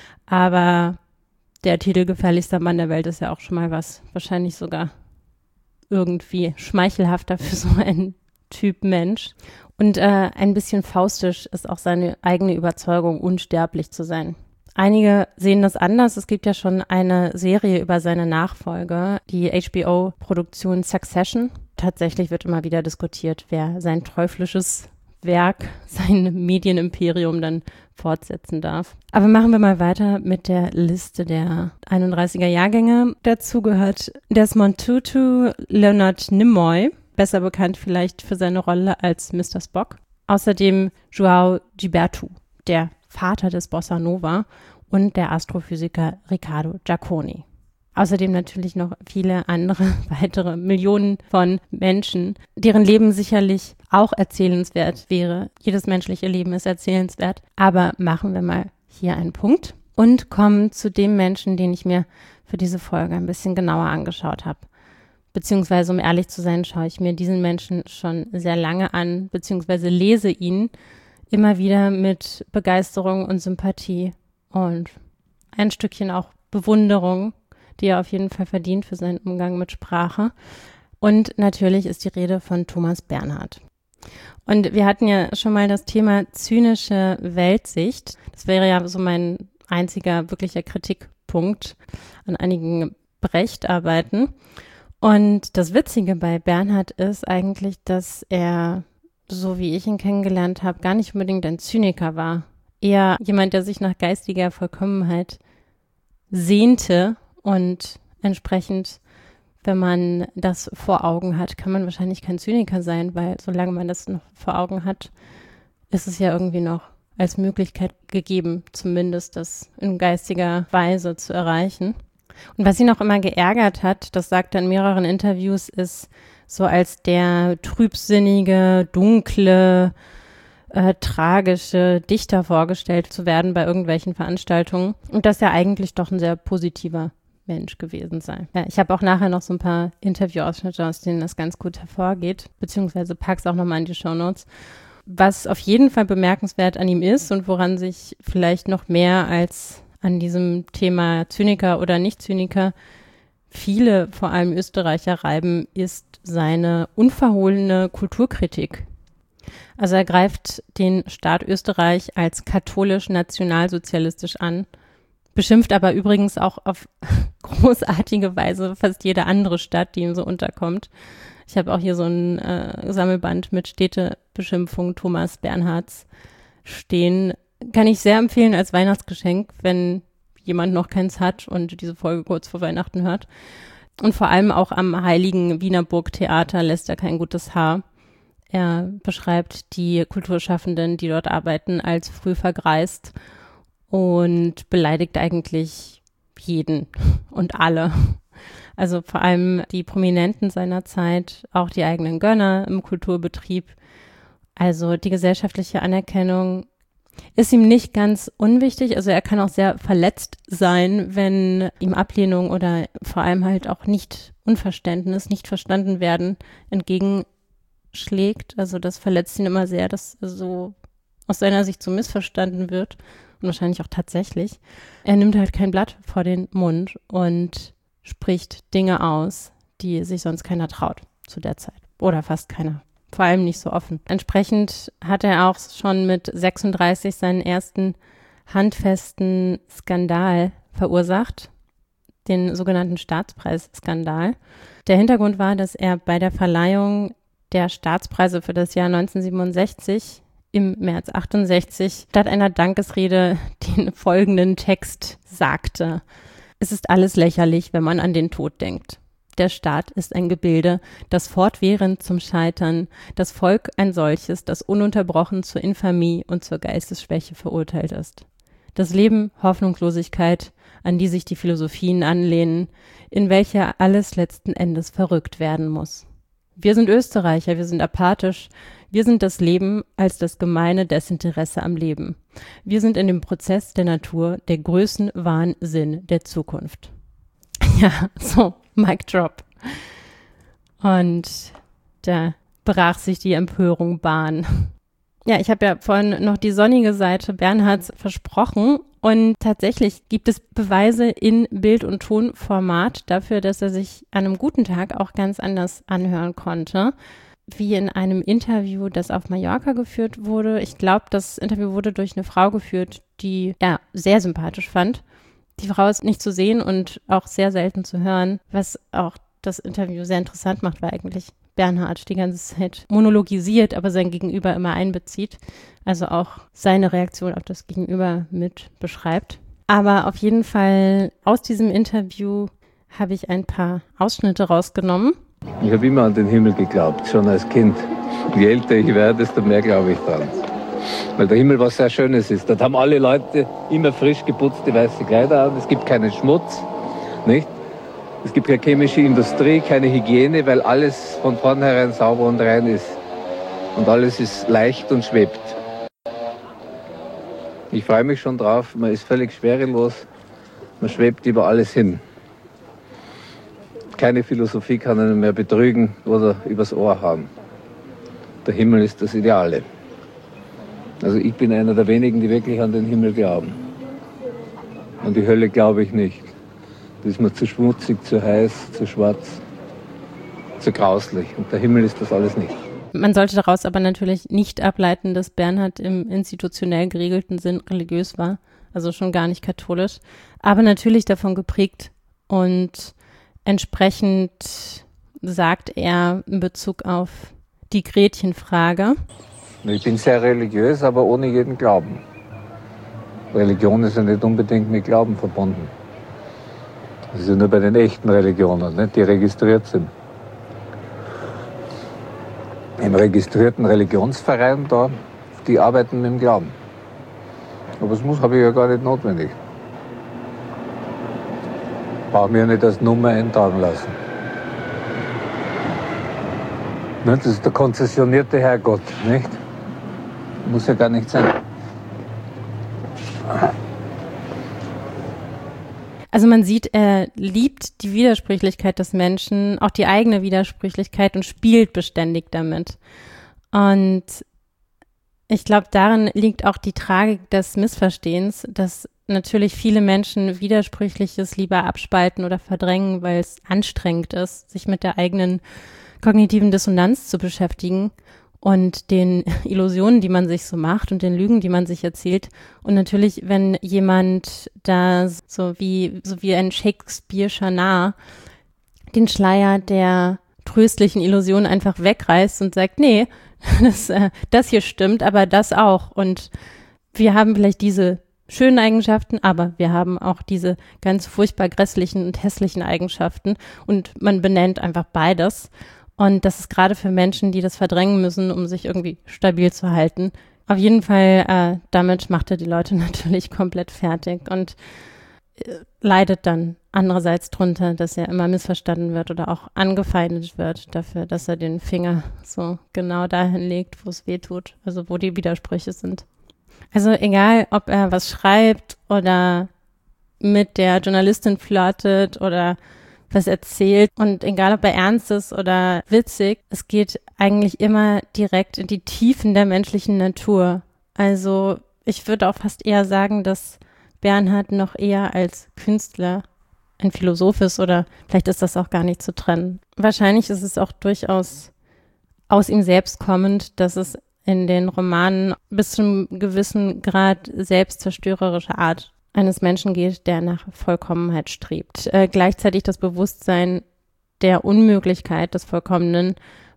aber der Titel gefährlichster Mann der Welt ist ja auch schon mal was, wahrscheinlich sogar irgendwie schmeichelhafter für so einen Typ Mensch. Und ein bisschen faustisch ist auch seine eigene Überzeugung, unsterblich zu sein. Einige sehen das anders. Es gibt ja schon eine Serie über seine Nachfolge, die HBO-Produktion Succession. Tatsächlich wird immer wieder diskutiert, wer sein teuflisches Werk, sein Medienimperium dann fortsetzen darf. Aber machen wir mal weiter mit der Liste der 31er Jahrgänge. Dazu gehört Desmond Tutu, Leonard Nimoy, besser bekannt vielleicht für seine Rolle als Mr. Spock. Außerdem João Gilberto, der Vater des Bossa Nova, und der Astrophysiker Riccardo Giacconi. Außerdem natürlich noch viele andere weitere Millionen von Menschen, deren Leben sicherlich auch erzählenswert wäre. Jedes menschliche Leben ist erzählenswert. Aber machen wir mal hier einen Punkt und kommen zu dem Menschen, den ich mir für diese Folge ein bisschen genauer angeschaut habe. Beziehungsweise, um ehrlich zu sein, schaue ich mir diesen Menschen schon sehr lange an, beziehungsweise lese ihn immer wieder mit Begeisterung und Sympathie und ein Stückchen auch Bewunderung, die er auf jeden Fall verdient für seinen Umgang mit Sprache. Und natürlich ist die Rede von Thomas Bernhard. Und wir hatten ja schon mal das Thema zynische Weltsicht. Das wäre ja so mein einziger wirklicher Kritikpunkt an einigen Brecht-Arbeiten. Und das Witzige bei Bernhard ist eigentlich, dass er, so wie ich ihn kennengelernt habe, gar nicht unbedingt ein Zyniker war. Eher jemand, der sich nach geistiger Vollkommenheit sehnte. Und entsprechend, wenn man das vor Augen hat, kann man wahrscheinlich kein Zyniker sein, weil solange man das noch vor Augen hat, ist es ja irgendwie noch als Möglichkeit gegeben, zumindest das in geistiger Weise zu erreichen. Und was ihn auch immer geärgert hat, das sagt er in mehreren Interviews, ist so als der trübsinnige, dunkle, tragische Dichter vorgestellt zu werden bei irgendwelchen Veranstaltungen und dass er eigentlich doch ein sehr positiver Mensch gewesen sei. Ja, ich habe auch nachher noch so ein paar Interviewausschnitte, aus denen das ganz gut hervorgeht, beziehungsweise pack's auch nochmal in die Shownotes. Was auf jeden Fall bemerkenswert an ihm ist und woran sich vielleicht noch mehr als an diesem Thema Zyniker oder Nicht-Zyniker viele, vor allem Österreicher, reiben, ist seine unverhohlene Kulturkritik. Also er greift den Staat Österreich als katholisch-nationalsozialistisch an, beschimpft aber übrigens auch auf großartige Weise fast jede andere Stadt, die ihm so unterkommt. Ich habe auch hier so ein Sammelband mit Städtebeschimpfung Thomas Bernhards stehen. Kann ich sehr empfehlen als Weihnachtsgeschenk, wenn jemand noch keins hat und diese Folge kurz vor Weihnachten hört. Und vor allem auch am heiligen Wiener Burgtheater lässt er kein gutes Haar. Er beschreibt die Kulturschaffenden, die dort arbeiten, als früh vergreist und beleidigt eigentlich jeden und alle. Also vor allem die Prominenten seiner Zeit, auch die eigenen Gönner im Kulturbetrieb. Also die gesellschaftliche Anerkennung ist ihm nicht ganz unwichtig. Also er kann auch sehr verletzt sein, wenn ihm Ablehnung oder vor allem halt auch nicht Unverständnis, nicht verstanden werden, entgegenschlägt. Also das verletzt ihn immer sehr, dass so aus seiner Sicht so missverstanden wird. Und wahrscheinlich auch tatsächlich. Er nimmt halt kein Blatt vor den Mund und spricht Dinge aus, die sich sonst keiner traut zu der Zeit. Oder fast keiner. Vor allem nicht so offen. Entsprechend hat er auch schon mit 36 seinen ersten handfesten Skandal verursacht, den sogenannten Staatspreisskandal. Der Hintergrund war, dass er bei der Verleihung der Staatspreise für das Jahr 1967 im März 68 statt einer Dankesrede den folgenden Text sagte: Es ist alles lächerlich, wenn man an den Tod denkt. Der Staat ist ein Gebilde, das fortwährend zum Scheitern, das Volk ein solches, das ununterbrochen zur Infamie und zur Geistesschwäche verurteilt ist. Das Leben Hoffnungslosigkeit, an die sich die Philosophien anlehnen, in welcher alles letzten Endes verrückt werden muss. Wir sind Österreicher, wir sind apathisch, wir sind das Leben als das gemeine Desinteresse am Leben. Wir sind in dem Prozess der Natur, der Größenwahnsinn der Zukunft. Ja, so, Mic Drop. Und da brach sich die Empörung Bahn. Ja, ich habe ja vorhin noch die sonnige Seite Bernhards versprochen und tatsächlich gibt es Beweise in Bild- und Tonformat dafür, dass er sich an einem guten Tag auch ganz anders anhören konnte, wie in einem Interview, das auf Mallorca geführt wurde. Ich glaube, das Interview wurde durch eine Frau geführt, die er sehr sympathisch fand. Die Frau ist nicht zu sehen und auch sehr selten zu hören, was auch das Interview sehr interessant macht, weil eigentlich Bernhard die ganze Zeit monologisiert, aber sein Gegenüber immer einbezieht, also auch seine Reaktion auf das Gegenüber mit beschreibt. Aber auf jeden Fall aus diesem Interview habe ich ein paar Ausschnitte rausgenommen. Ich habe immer an den Himmel geglaubt, schon als Kind. Je älter ich werde, desto mehr glaube ich dran. Weil der Himmel was sehr Schönes ist. Dort haben alle Leute immer frisch geputzte weiße Kleider an. Es gibt keinen Schmutz, nicht? Es gibt keine chemische Industrie, keine Hygiene, weil alles von vornherein sauber und rein ist. Und alles ist leicht und schwebt. Ich freue mich schon drauf, man ist völlig schwerelos, man schwebt über alles hin. Keine Philosophie kann einen mehr betrügen oder übers Ohr haben. Der Himmel ist das Ideale. Also ich bin einer der wenigen, die wirklich an den Himmel glauben. An die Hölle glaube ich nicht. Das ist mir zu schmutzig, zu heiß, zu schwarz, zu grauslich. Und der Himmel ist das alles nicht. Man sollte daraus aber natürlich nicht ableiten, dass Bernhard im institutionell geregelten Sinn religiös war, also schon gar nicht katholisch, aber natürlich davon geprägt und entsprechend sagt er in Bezug auf die Gretchenfrage. Ich bin sehr religiös, aber ohne jeden Glauben. Religion ist ja nicht unbedingt mit Glauben verbunden. Das ist ja nur bei den echten Religionen, nicht, die registriert sind. Im registrierten Religionsverein da, die arbeiten mit dem Glauben. Aber das habe ich ja gar nicht notwendig. Brauche mir ja nicht als Nummer eintragen lassen. Das ist der konzessionierte Herrgott, nicht? Muss ja gar nicht sein. Also man sieht, er liebt die Widersprüchlichkeit des Menschen, auch die eigene Widersprüchlichkeit und spielt beständig damit. Und ich glaube, darin liegt auch die Tragik des Missverstehens, dass natürlich viele Menschen Widersprüchliches lieber abspalten oder verdrängen, weil es anstrengend ist, sich mit der eigenen kognitiven Dissonanz zu beschäftigen und den Illusionen, die man sich so macht und den Lügen, die man sich erzählt. Und natürlich, wenn jemand da so wie ein Shakespeare'scher Narr den Schleier der tröstlichen Illusion einfach wegreißt und sagt, nee, das hier stimmt, aber das auch. Und wir haben vielleicht diese schönen Eigenschaften, aber wir haben auch diese ganz furchtbar grässlichen und hässlichen Eigenschaften und man benennt einfach beides. Und das ist gerade für Menschen, die das verdrängen müssen, um sich irgendwie stabil zu halten. Auf jeden Fall, damit macht er die Leute natürlich komplett fertig und leidet dann andererseits drunter, dass er immer missverstanden wird oder auch angefeindet wird dafür, dass er den Finger so genau dahin legt, wo es weh tut, also wo die Widersprüche sind. Also egal, ob er was schreibt oder mit der Journalistin flirtet oder was erzählt und egal, ob er ernst ist oder witzig, es geht eigentlich immer direkt in die Tiefen der menschlichen Natur. Also ich würde auch fast eher sagen, dass Bernhard noch eher als Künstler ein Philosoph ist oder vielleicht ist das auch gar nicht zu trennen. Wahrscheinlich ist es auch durchaus aus ihm selbst kommend, dass es in den Romanen bis zu einem gewissen Grad selbstzerstörerische Art eines Menschen geht, der nach Vollkommenheit strebt. Gleichzeitig das Bewusstsein der Unmöglichkeit des Vollkommenen,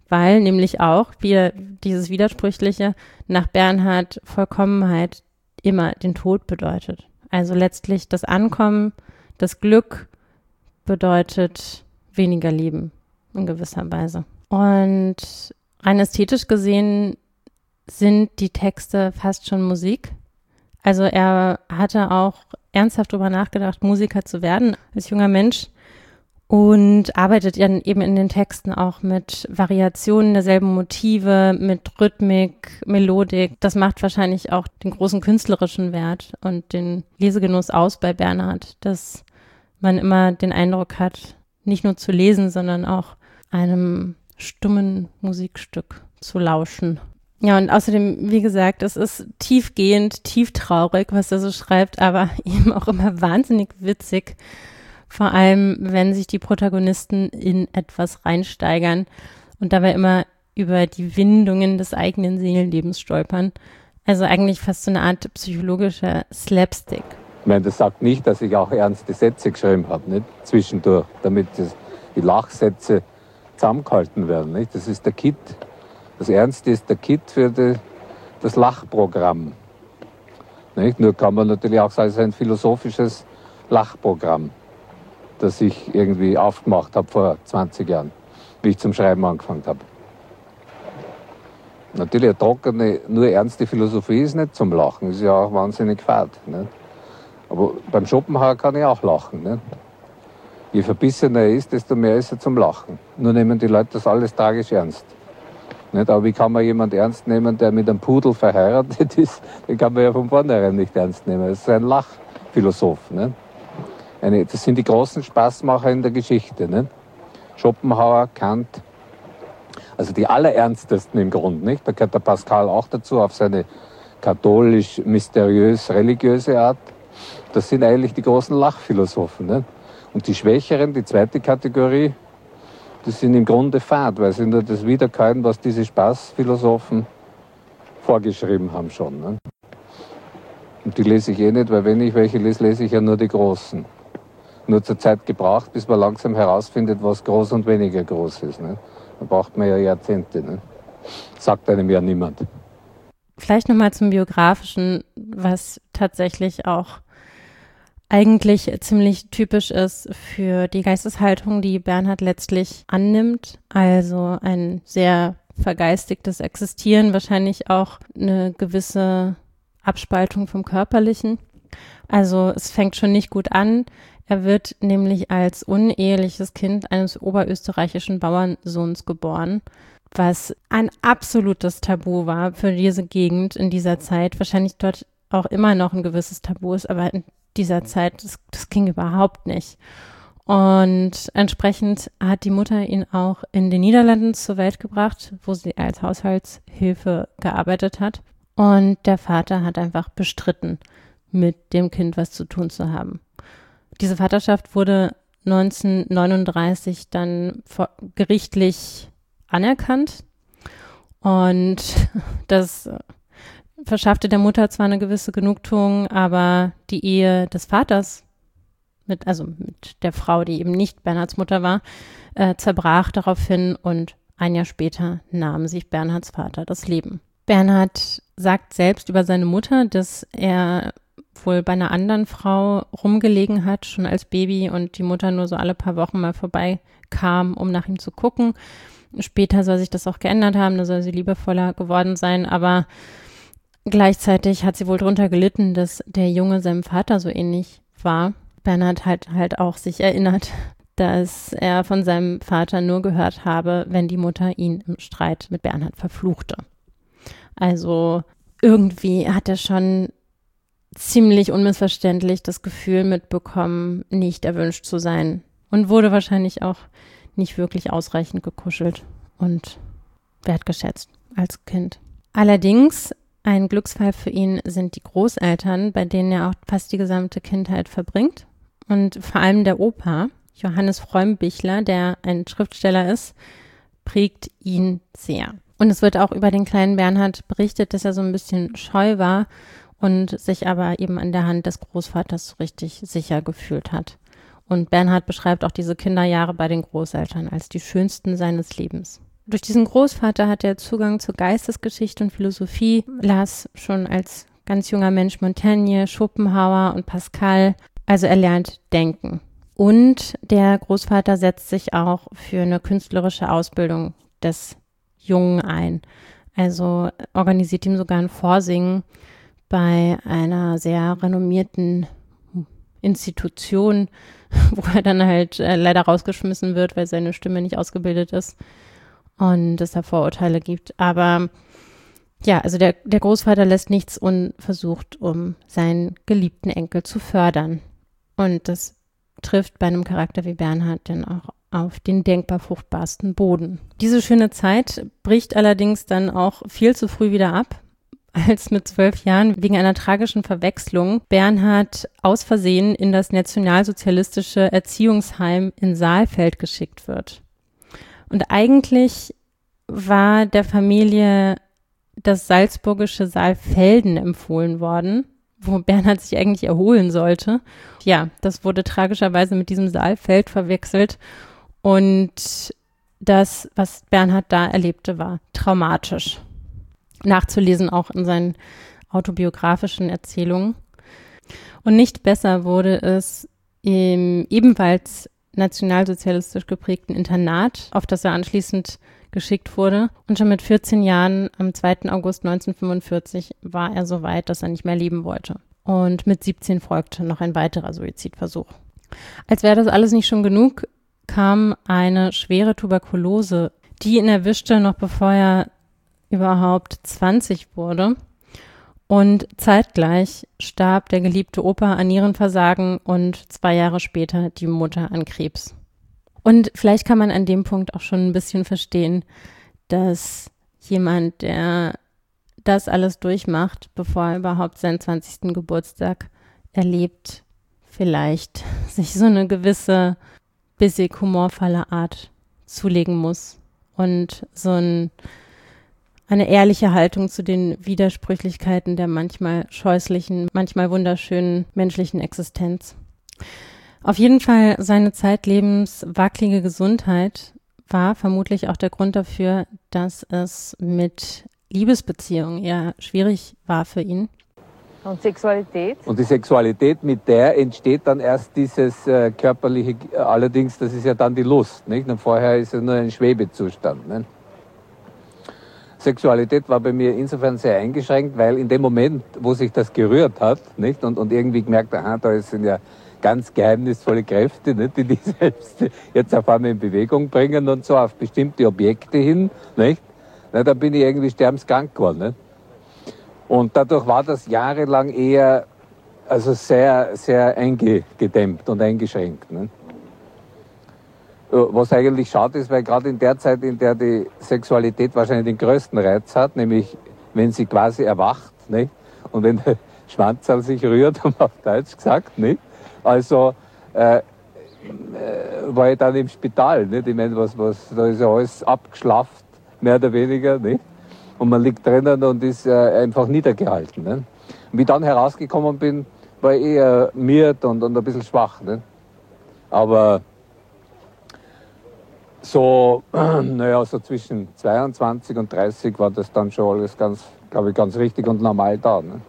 weil nämlich auch wieder dieses Widersprüchliche nach Bernhard Vollkommenheit immer den Tod bedeutet. Also letztlich das Ankommen, das Glück bedeutet weniger Leben in gewisser Weise. Und rein ästhetisch gesehen sind die Texte fast schon Musik. Also er hatte auch ernsthaft darüber nachgedacht, Musiker zu werden als junger Mensch und arbeitet dann eben in den Texten auch mit Variationen derselben Motive, mit Rhythmik, Melodik. Das macht wahrscheinlich auch den großen künstlerischen Wert und den Lesegenuss aus bei Bernhard, dass man immer den Eindruck hat, nicht nur zu lesen, sondern auch einem stummen Musikstück zu lauschen. Ja, und außerdem, wie gesagt, es ist tiefgehend, tieftraurig, was er so schreibt, aber eben auch immer wahnsinnig witzig. Vor allem, wenn sich die Protagonisten in etwas reinsteigern und dabei immer über die Windungen des eigenen Seelenlebens stolpern. Also eigentlich fast so eine Art psychologischer Slapstick. Ich meine, das sagt nicht, dass ich auch ernste Sätze geschrieben habe, nicht? Zwischendurch, damit die Lachsätze zusammengehalten werden. Nicht? Das ist der Kit. Das Ernste ist der Kit für das Lachprogramm. Nicht? Nur kann man natürlich auch sagen, es ist ein philosophisches Lachprogramm, das ich irgendwie aufgemacht habe vor 20 Jahren, wie ich zum Schreiben angefangen habe. Natürlich eine trockene, nur ernste Philosophie ist nicht zum Lachen, ist ja auch wahnsinnig fad. Nicht? Aber beim Schopenhauer kann ich auch lachen. Nicht? Je verbissener er ist, desto mehr ist er zum Lachen. Nur nehmen die Leute das alles tragisch ernst. Nicht? Aber wie kann man jemanden ernst nehmen, der mit einem Pudel verheiratet ist? Den kann man ja von vornherein nicht ernst nehmen. Das ist ein Lachphilosoph. Nicht? Das sind die großen Spaßmacher in der Geschichte. Nicht? Schopenhauer, Kant, also die allerernstesten im Grunde. Nicht? Da gehört der Pascal auch dazu, auf seine katholisch, mysteriös, religiöse Art. Das sind eigentlich die großen Lachphilosophen. Nicht? Und die Schwächeren, die zweite Kategorie, das sind im Grunde fad, weil sie nur das wiederkäuen, was diese Spaßphilosophen vorgeschrieben haben schon. Ne? Und die lese ich eh nicht, weil wenn ich welche lese, lese ich ja nur die Großen. Nur zur Zeit gebraucht, bis man langsam herausfindet, was groß und weniger groß ist. Ne? Da braucht man ja Jahrzehnte. Ne? Sagt einem ja niemand. Vielleicht nochmal zum Biografischen, was tatsächlich auch eigentlich ziemlich typisch ist für die Geisteshaltung, die Bernhard letztlich annimmt. Also ein sehr vergeistigtes Existieren, wahrscheinlich auch eine gewisse Abspaltung vom Körperlichen. Also es fängt schon nicht gut an. Er wird nämlich als uneheliches Kind eines oberösterreichischen Bauernsohns geboren, was ein absolutes Tabu war für diese Gegend in dieser Zeit. Wahrscheinlich dort auch immer noch ein gewisses Tabu ist, aber in dieser Zeit, das ging überhaupt nicht. Und entsprechend hat die Mutter ihn auch in den Niederlanden zur Welt gebracht, wo sie als Haushaltshilfe gearbeitet hat. Und der Vater hat einfach bestritten, mit dem Kind was zu tun zu haben. Diese Vaterschaft wurde 1939 dann gerichtlich anerkannt. Und das verschaffte der Mutter zwar eine gewisse Genugtuung, aber die Ehe des Vaters mit der Frau, die eben nicht Bernhards Mutter war, zerbrach daraufhin und ein Jahr später nahm sich Bernhards Vater das Leben. Bernhard sagt selbst über seine Mutter, dass er wohl bei einer anderen Frau rumgelegen hat, schon als Baby, und die Mutter nur so alle paar Wochen mal vorbeikam, um nach ihm zu gucken. Später soll sich das auch geändert haben, da soll sie liebevoller geworden sein, aber gleichzeitig hat sie wohl darunter gelitten, dass der Junge seinem Vater so ähnlich war. Bernhard hat halt auch sich erinnert, dass er von seinem Vater nur gehört habe, wenn die Mutter ihn im Streit mit Bernhard verfluchte. Also irgendwie hat er schon ziemlich unmissverständlich das Gefühl mitbekommen, nicht erwünscht zu sein, und wurde wahrscheinlich auch nicht wirklich ausreichend gekuschelt und wertgeschätzt als Kind. Allerdings ein Glücksfall für ihn sind die Großeltern, bei denen er auch fast die gesamte Kindheit verbringt. Und vor allem der Opa, Johannes Freumbichler, der ein Schriftsteller ist, prägt ihn sehr. Und es wird auch über den kleinen Bernhard berichtet, dass er so ein bisschen scheu war und sich aber eben an der Hand des Großvaters so richtig sicher gefühlt hat. Und Bernhard beschreibt auch diese Kinderjahre bei den Großeltern als die schönsten seines Lebens. durch diesen Großvater hat er Zugang zur Geistesgeschichte und Philosophie, las schon als ganz junger Mensch Montaigne, Schopenhauer und Pascal. Also er lernt denken. Und der Großvater setzt sich auch für eine künstlerische Ausbildung des Jungen ein. Also organisiert ihm sogar ein Vorsingen bei einer sehr renommierten Institution, wo er dann halt leider rausgeschmissen wird, weil seine Stimme nicht ausgebildet ist und es da Vorurteile gibt. Aber ja, also der Großvater lässt nichts unversucht, um seinen geliebten Enkel zu fördern. Und das trifft bei einem Charakter wie Bernhard dann auch auf den denkbar fruchtbarsten Boden. Diese schöne Zeit bricht allerdings dann auch viel zu früh wieder ab, als mit 12 Jahren wegen einer tragischen Verwechslung Bernhard aus Versehen in das nationalsozialistische Erziehungsheim in Saalfeld geschickt wird. Und eigentlich war der Familie das salzburgische Saalfelden empfohlen worden, wo Bernhard sich eigentlich erholen sollte. Ja, das wurde tragischerweise mit diesem Saalfeld verwechselt und das, was Bernhard da erlebte, war traumatisch. Nachzulesen auch in seinen autobiografischen Erzählungen. Und nicht besser wurde es im ebenfalls nationalsozialistisch geprägten Internat, auf das er anschließend geschickt wurde. Und schon mit 14 Jahren, am 2. August 1945, war er so weit, dass er nicht mehr leben wollte. Und mit 17 folgte noch ein weiterer Suizidversuch. Als wäre das alles nicht schon genug, kam eine schwere Tuberkulose, die ihn erwischte, noch bevor er überhaupt 20 wurde. Und zeitgleich starb der geliebte Opa an Nierenversagen und 2 Jahre später die Mutter an Krebs. Und vielleicht kann man an dem Punkt auch schon ein bisschen verstehen, dass jemand, der das alles durchmacht, bevor er überhaupt seinen 20. Geburtstag erlebt, vielleicht sich so eine gewisse bissig humorvolle Art zulegen muss und so eine ehrliche Haltung zu den Widersprüchlichkeiten der manchmal scheußlichen, manchmal wunderschönen menschlichen Existenz. Auf jeden Fall seine zeitlebens wackelige Gesundheit war vermutlich auch der Grund dafür, dass es mit Liebesbeziehungen eher schwierig war für ihn. Und Sexualität? Und die Sexualität, mit der entsteht dann erst dieses körperliche, allerdings, das ist ja dann die Lust, nicht? Und vorher ist es nur ein Schwebezustand, nicht? Sexualität war bei mir insofern sehr eingeschränkt, weil in dem Moment, wo sich das gerührt hat, nicht? Und irgendwie gemerkt, aha, da sind ja ganz geheimnisvolle Kräfte, nicht? Die selbst jetzt auf einmal in Bewegung bringen und so auf bestimmte Objekte hin, nicht? Na, da bin ich irgendwie sterbenskrank geworden, nicht? Und dadurch war das jahrelang eher, also sehr, sehr eingedämmt und eingeschränkt, nicht? Was eigentlich schade ist, weil gerade in der Zeit, in der die Sexualität wahrscheinlich den größten Reiz hat, nämlich wenn sie quasi erwacht, nicht? Und wenn der Schwanzerl sich rührt, auf Deutsch gesagt, nicht? Also war ich dann im Spital, nicht? Ich meine, da ist ja alles abgeschlafft, mehr oder weniger, nicht? Und man liegt drinnen und ist einfach niedergehalten, nicht? Und wie ich dann herausgekommen bin, war ich eher miert und ein bisschen schwach, nicht? Aber so, naja, so zwischen 22 und 30 war das dann schon alles ganz, glaube ich, ganz richtig und normal da. Ne?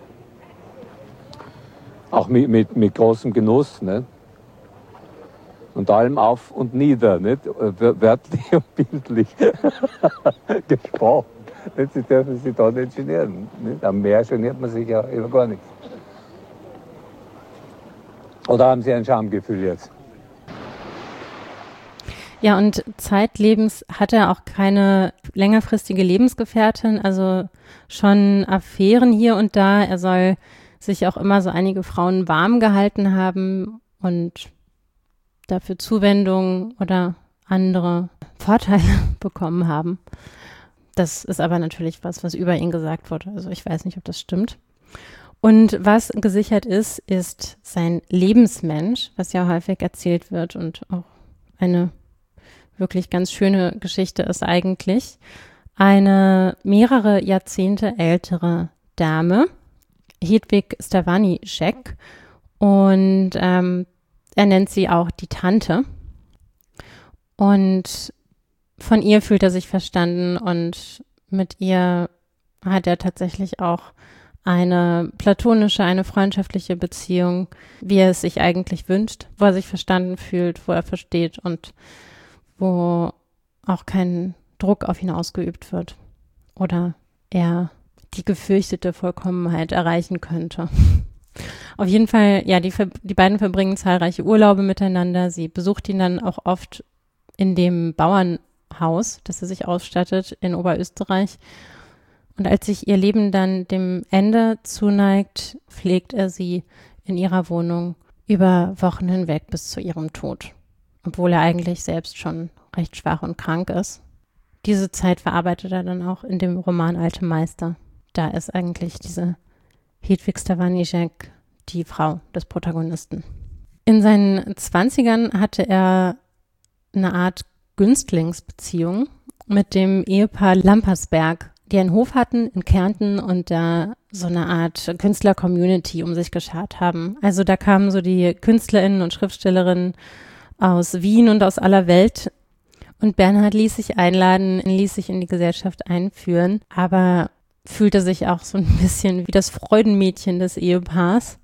Auch mit großem Genuss. Ne? Und allem auf und nieder, nicht? Wörtlich und bildlich gesprochen. Sie dürfen sich da nicht genieren. Nicht? Am Meer geniert man sich ja über gar nichts. Oder haben Sie ein Schamgefühl jetzt? Ja, und zeitlebens hat er auch keine längerfristige Lebensgefährtin, also schon Affären hier und da. Er soll sich auch immer so einige Frauen warm gehalten haben und dafür Zuwendung oder andere Vorteile bekommen haben. Das ist aber natürlich was über ihn gesagt wurde. Also ich weiß nicht, ob das stimmt. Und was gesichert ist, ist sein Lebensmensch, was ja häufig erzählt wird und auch eine wirklich ganz schöne Geschichte ist eigentlich. Eine mehrere Jahrzehnte ältere Dame, Hedwig Stawanischek, und er nennt sie auch die Tante. Und von ihr fühlt er sich verstanden und mit ihr hat er tatsächlich auch eine platonische, eine freundschaftliche Beziehung, wie er es sich eigentlich wünscht, wo er sich verstanden fühlt, wo er versteht und wo auch kein Druck auf ihn ausgeübt wird oder er die gefürchtete Vollkommenheit erreichen könnte. Auf jeden Fall, ja, die beiden verbringen zahlreiche Urlaube miteinander. Sie besucht ihn dann auch oft in dem Bauernhaus, das er sich ausstattet in Oberösterreich. Und als sich ihr Leben dann dem Ende zuneigt, pflegt er sie in ihrer Wohnung über Wochen hinweg bis zu ihrem Tod, obwohl er eigentlich selbst schon recht schwach und krank ist. Diese Zeit verarbeitet er dann auch in dem Roman Alte Meister. Da ist eigentlich diese Hedwig Stavaníček die Frau des Protagonisten. In seinen 20ern hatte er eine Art Günstlingsbeziehung mit dem Ehepaar Lampersberg, die einen Hof hatten in Kärnten und da so eine Art Künstler-Community um sich geschart haben. Also da kamen so die KünstlerInnen und Schriftstellerinnen aus Wien und aus aller Welt. Und Bernhard ließ sich einladen, ließ sich in die Gesellschaft einführen, aber fühlte sich auch so ein bisschen wie das Freudenmädchen des Ehepaars.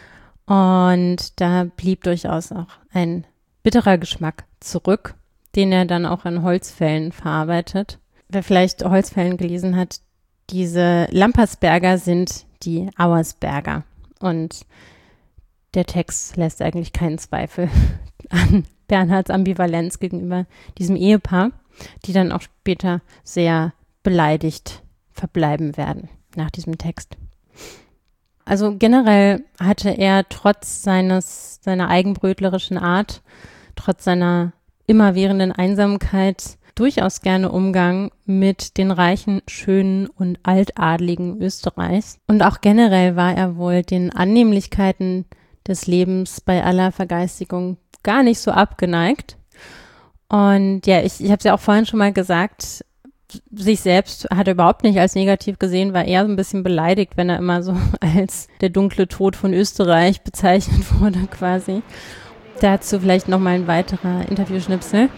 Und da blieb durchaus auch ein bitterer Geschmack zurück, den er dann auch in Holzfällen verarbeitet. Wer vielleicht Holzfällen gelesen hat, diese Lampersberger sind die Auersberger. Und der Text lässt eigentlich keinen Zweifel an Bernhards Ambivalenz gegenüber diesem Ehepaar, die dann auch später sehr beleidigt verbleiben werden nach diesem Text. Also generell hatte er trotz seiner eigenbrötlerischen Art, trotz seiner immerwährenden Einsamkeit durchaus gerne Umgang mit den reichen, schönen und altadligen Österreichs. Und auch generell war er wohl den Annehmlichkeiten des Lebens bei aller Vergeistigung gar nicht so abgeneigt. Und ja, ich habe es ja auch vorhin schon mal gesagt, sich selbst hat er überhaupt nicht als negativ gesehen, war eher so ein bisschen beleidigt, wenn er immer so als der dunkle Tod von Österreich bezeichnet wurde quasi. Dazu vielleicht nochmal ein weiterer Interviewschnipsel.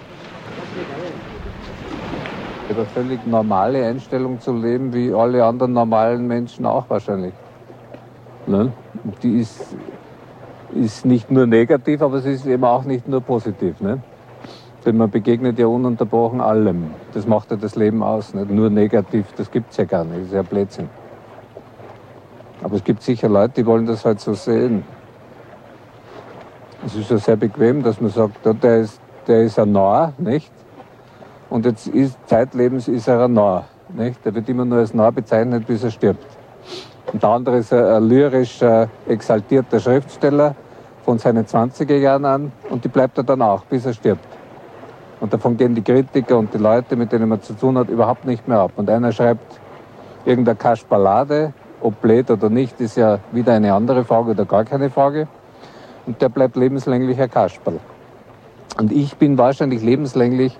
Eine völlig normale Einstellung zu leben, wie alle anderen normalen Menschen auch wahrscheinlich. Ne? Die ist nicht nur negativ, aber sie ist eben auch nicht nur positiv. Ne? Denn man begegnet ja ununterbrochen allem. Das macht ja das Leben aus. Nicht nur negativ, das gibt es ja gar nicht. Das ist ja Blödsinn. Aber es gibt sicher Leute, die wollen das halt so sehen. Es ist ja sehr bequem, dass man sagt, der ist ein Narr, nicht? Und jetzt zeitlebens ist er ein Narr, nicht? Der wird immer nur als Narr bezeichnet, bis er stirbt. Und der andere ist ein lyrisch exaltierter Schriftsteller von seinen 20er Jahren an und die bleibt er dann auch, bis er stirbt. Und davon gehen die Kritiker und die Leute, mit denen man zu tun hat, überhaupt nicht mehr ab. Und einer schreibt irgendeine Kasperlade, ob blöd oder nicht, ist ja wieder eine andere Frage oder gar keine Frage. Und der bleibt lebenslänglich ein Kasperl. Und ich bin wahrscheinlich lebenslänglich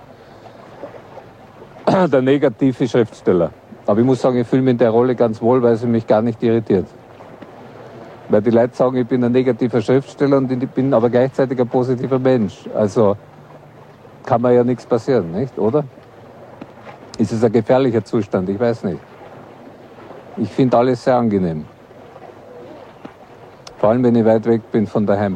der negative Schriftsteller. Aber ich muss sagen, ich fühle mich in der Rolle ganz wohl, weil sie mich gar nicht irritiert. Weil die Leute sagen, ich bin ein negativer Schriftsteller und ich bin aber gleichzeitig ein positiver Mensch. Also kann mir ja nichts passieren, nicht, oder? Ist es ein gefährlicher Zustand? Ich weiß nicht. Ich finde alles sehr angenehm. Vor allem, wenn ich weit weg bin von daheim.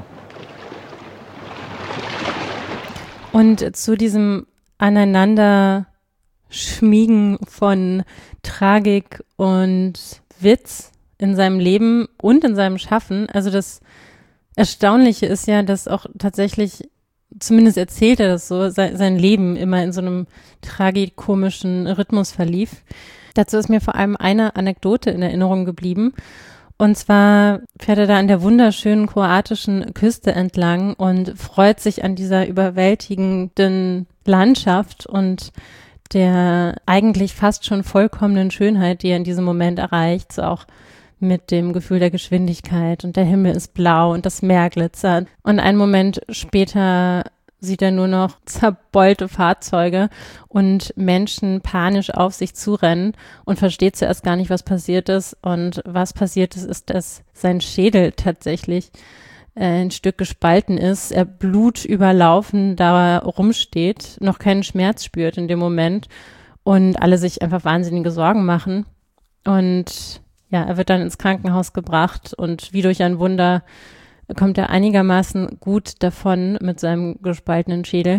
Und zu diesem Aneinanderschmiegen von Tragik und Witz in seinem Leben und in seinem Schaffen, also das Erstaunliche ist ja, dass auch tatsächlich, zumindest erzählt er das so, sein Leben immer in so einem tragikomischen Rhythmus verlief. Dazu ist mir vor allem eine Anekdote in Erinnerung geblieben. Und zwar fährt er da an der wunderschönen kroatischen Küste entlang und freut sich an dieser überwältigenden Landschaft und der eigentlich fast schon vollkommenen Schönheit, die er in diesem Moment erreicht, so auch mit dem Gefühl der Geschwindigkeit und der Himmel ist blau und das Meer glitzert. Und einen Moment später sieht er nur noch zerbeulte Fahrzeuge und Menschen panisch auf sich zurennen und versteht zuerst gar nicht, was passiert ist. Und was passiert ist, ist, dass sein Schädel tatsächlich ein Stück gespalten ist, er blutüberlaufen da rumsteht, noch keinen Schmerz spürt in dem Moment und alle sich einfach wahnsinnige Sorgen machen. Und ja, er wird dann ins Krankenhaus gebracht und wie durch ein Wunder kommt er einigermaßen gut davon mit seinem gespaltenen Schädel.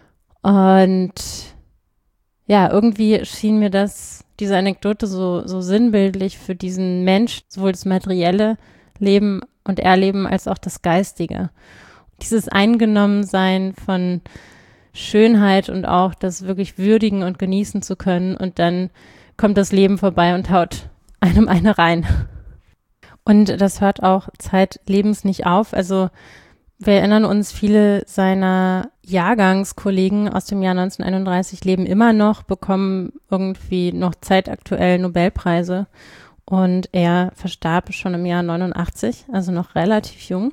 Und ja, irgendwie schien mir diese Anekdote so sinnbildlich für diesen Mensch, sowohl das materielle Leben und Erleben als auch das Geistige. Dieses Eingenommensein von Schönheit und auch das wirklich würdigen und genießen zu können und dann kommt das Leben vorbei und haut einem eine rein. Und das hört auch zeitlebens nicht auf. Also wir erinnern uns, viele seiner Jahrgangskollegen aus dem Jahr 1931 leben immer noch, bekommen irgendwie noch zeitaktuell Nobelpreise. Und er verstarb schon im Jahr 89, also noch relativ jung.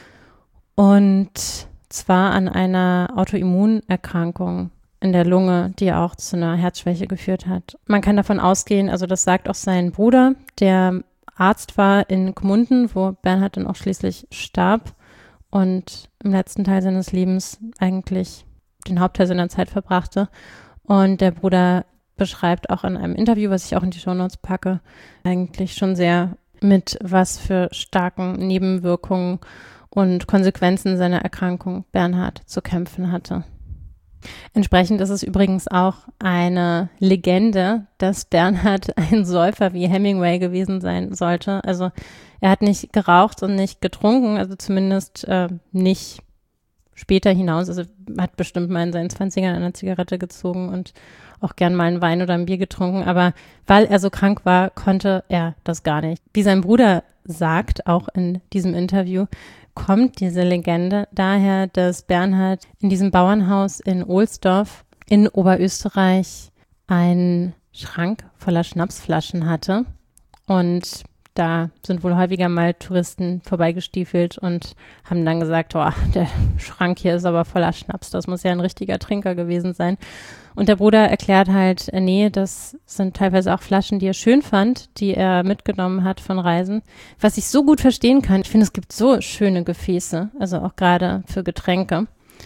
Und zwar an einer Autoimmunerkrankung in der Lunge, die auch zu einer Herzschwäche geführt hat. Man kann davon ausgehen, also das sagt auch sein Bruder, der Arzt war in Gmunden, wo Bernhard dann auch schließlich starb und im letzten Teil seines Lebens eigentlich den Hauptteil seiner Zeit verbrachte. Und der Bruder beschreibt auch in einem Interview, was ich auch in die Shownotes packe, eigentlich schon sehr mit was für starken Nebenwirkungen und Konsequenzen seiner Erkrankung Bernhard zu kämpfen hatte. Entsprechend ist es übrigens auch eine Legende, dass Bernhard ein Säufer wie Hemingway gewesen sein sollte. Also er hat nicht geraucht und nicht getrunken, also zumindest nicht später hinaus. Also hat bestimmt mal in seinen 20ern eine Zigarette gezogen und auch gern mal einen Wein oder ein Bier getrunken. Aber weil er so krank war, konnte er das gar nicht. Wie sein Bruder sagt, auch in diesem Interview, kommt diese Legende daher, dass Bernhard in diesem Bauernhaus in Ohlsdorf in Oberösterreich einen Schrank voller Schnapsflaschen hatte. Und da sind wohl häufiger mal Touristen vorbeigestiefelt und haben dann gesagt, oh, der Schrank hier ist aber voller Schnaps, das muss ja ein richtiger Trinker gewesen sein. Und der Bruder erklärt halt, nee, das sind teilweise auch Flaschen, die er schön fand, die er mitgenommen hat von Reisen. Was ich so gut verstehen kann, ich finde, es gibt so schöne Gefäße, also auch gerade für Getränke.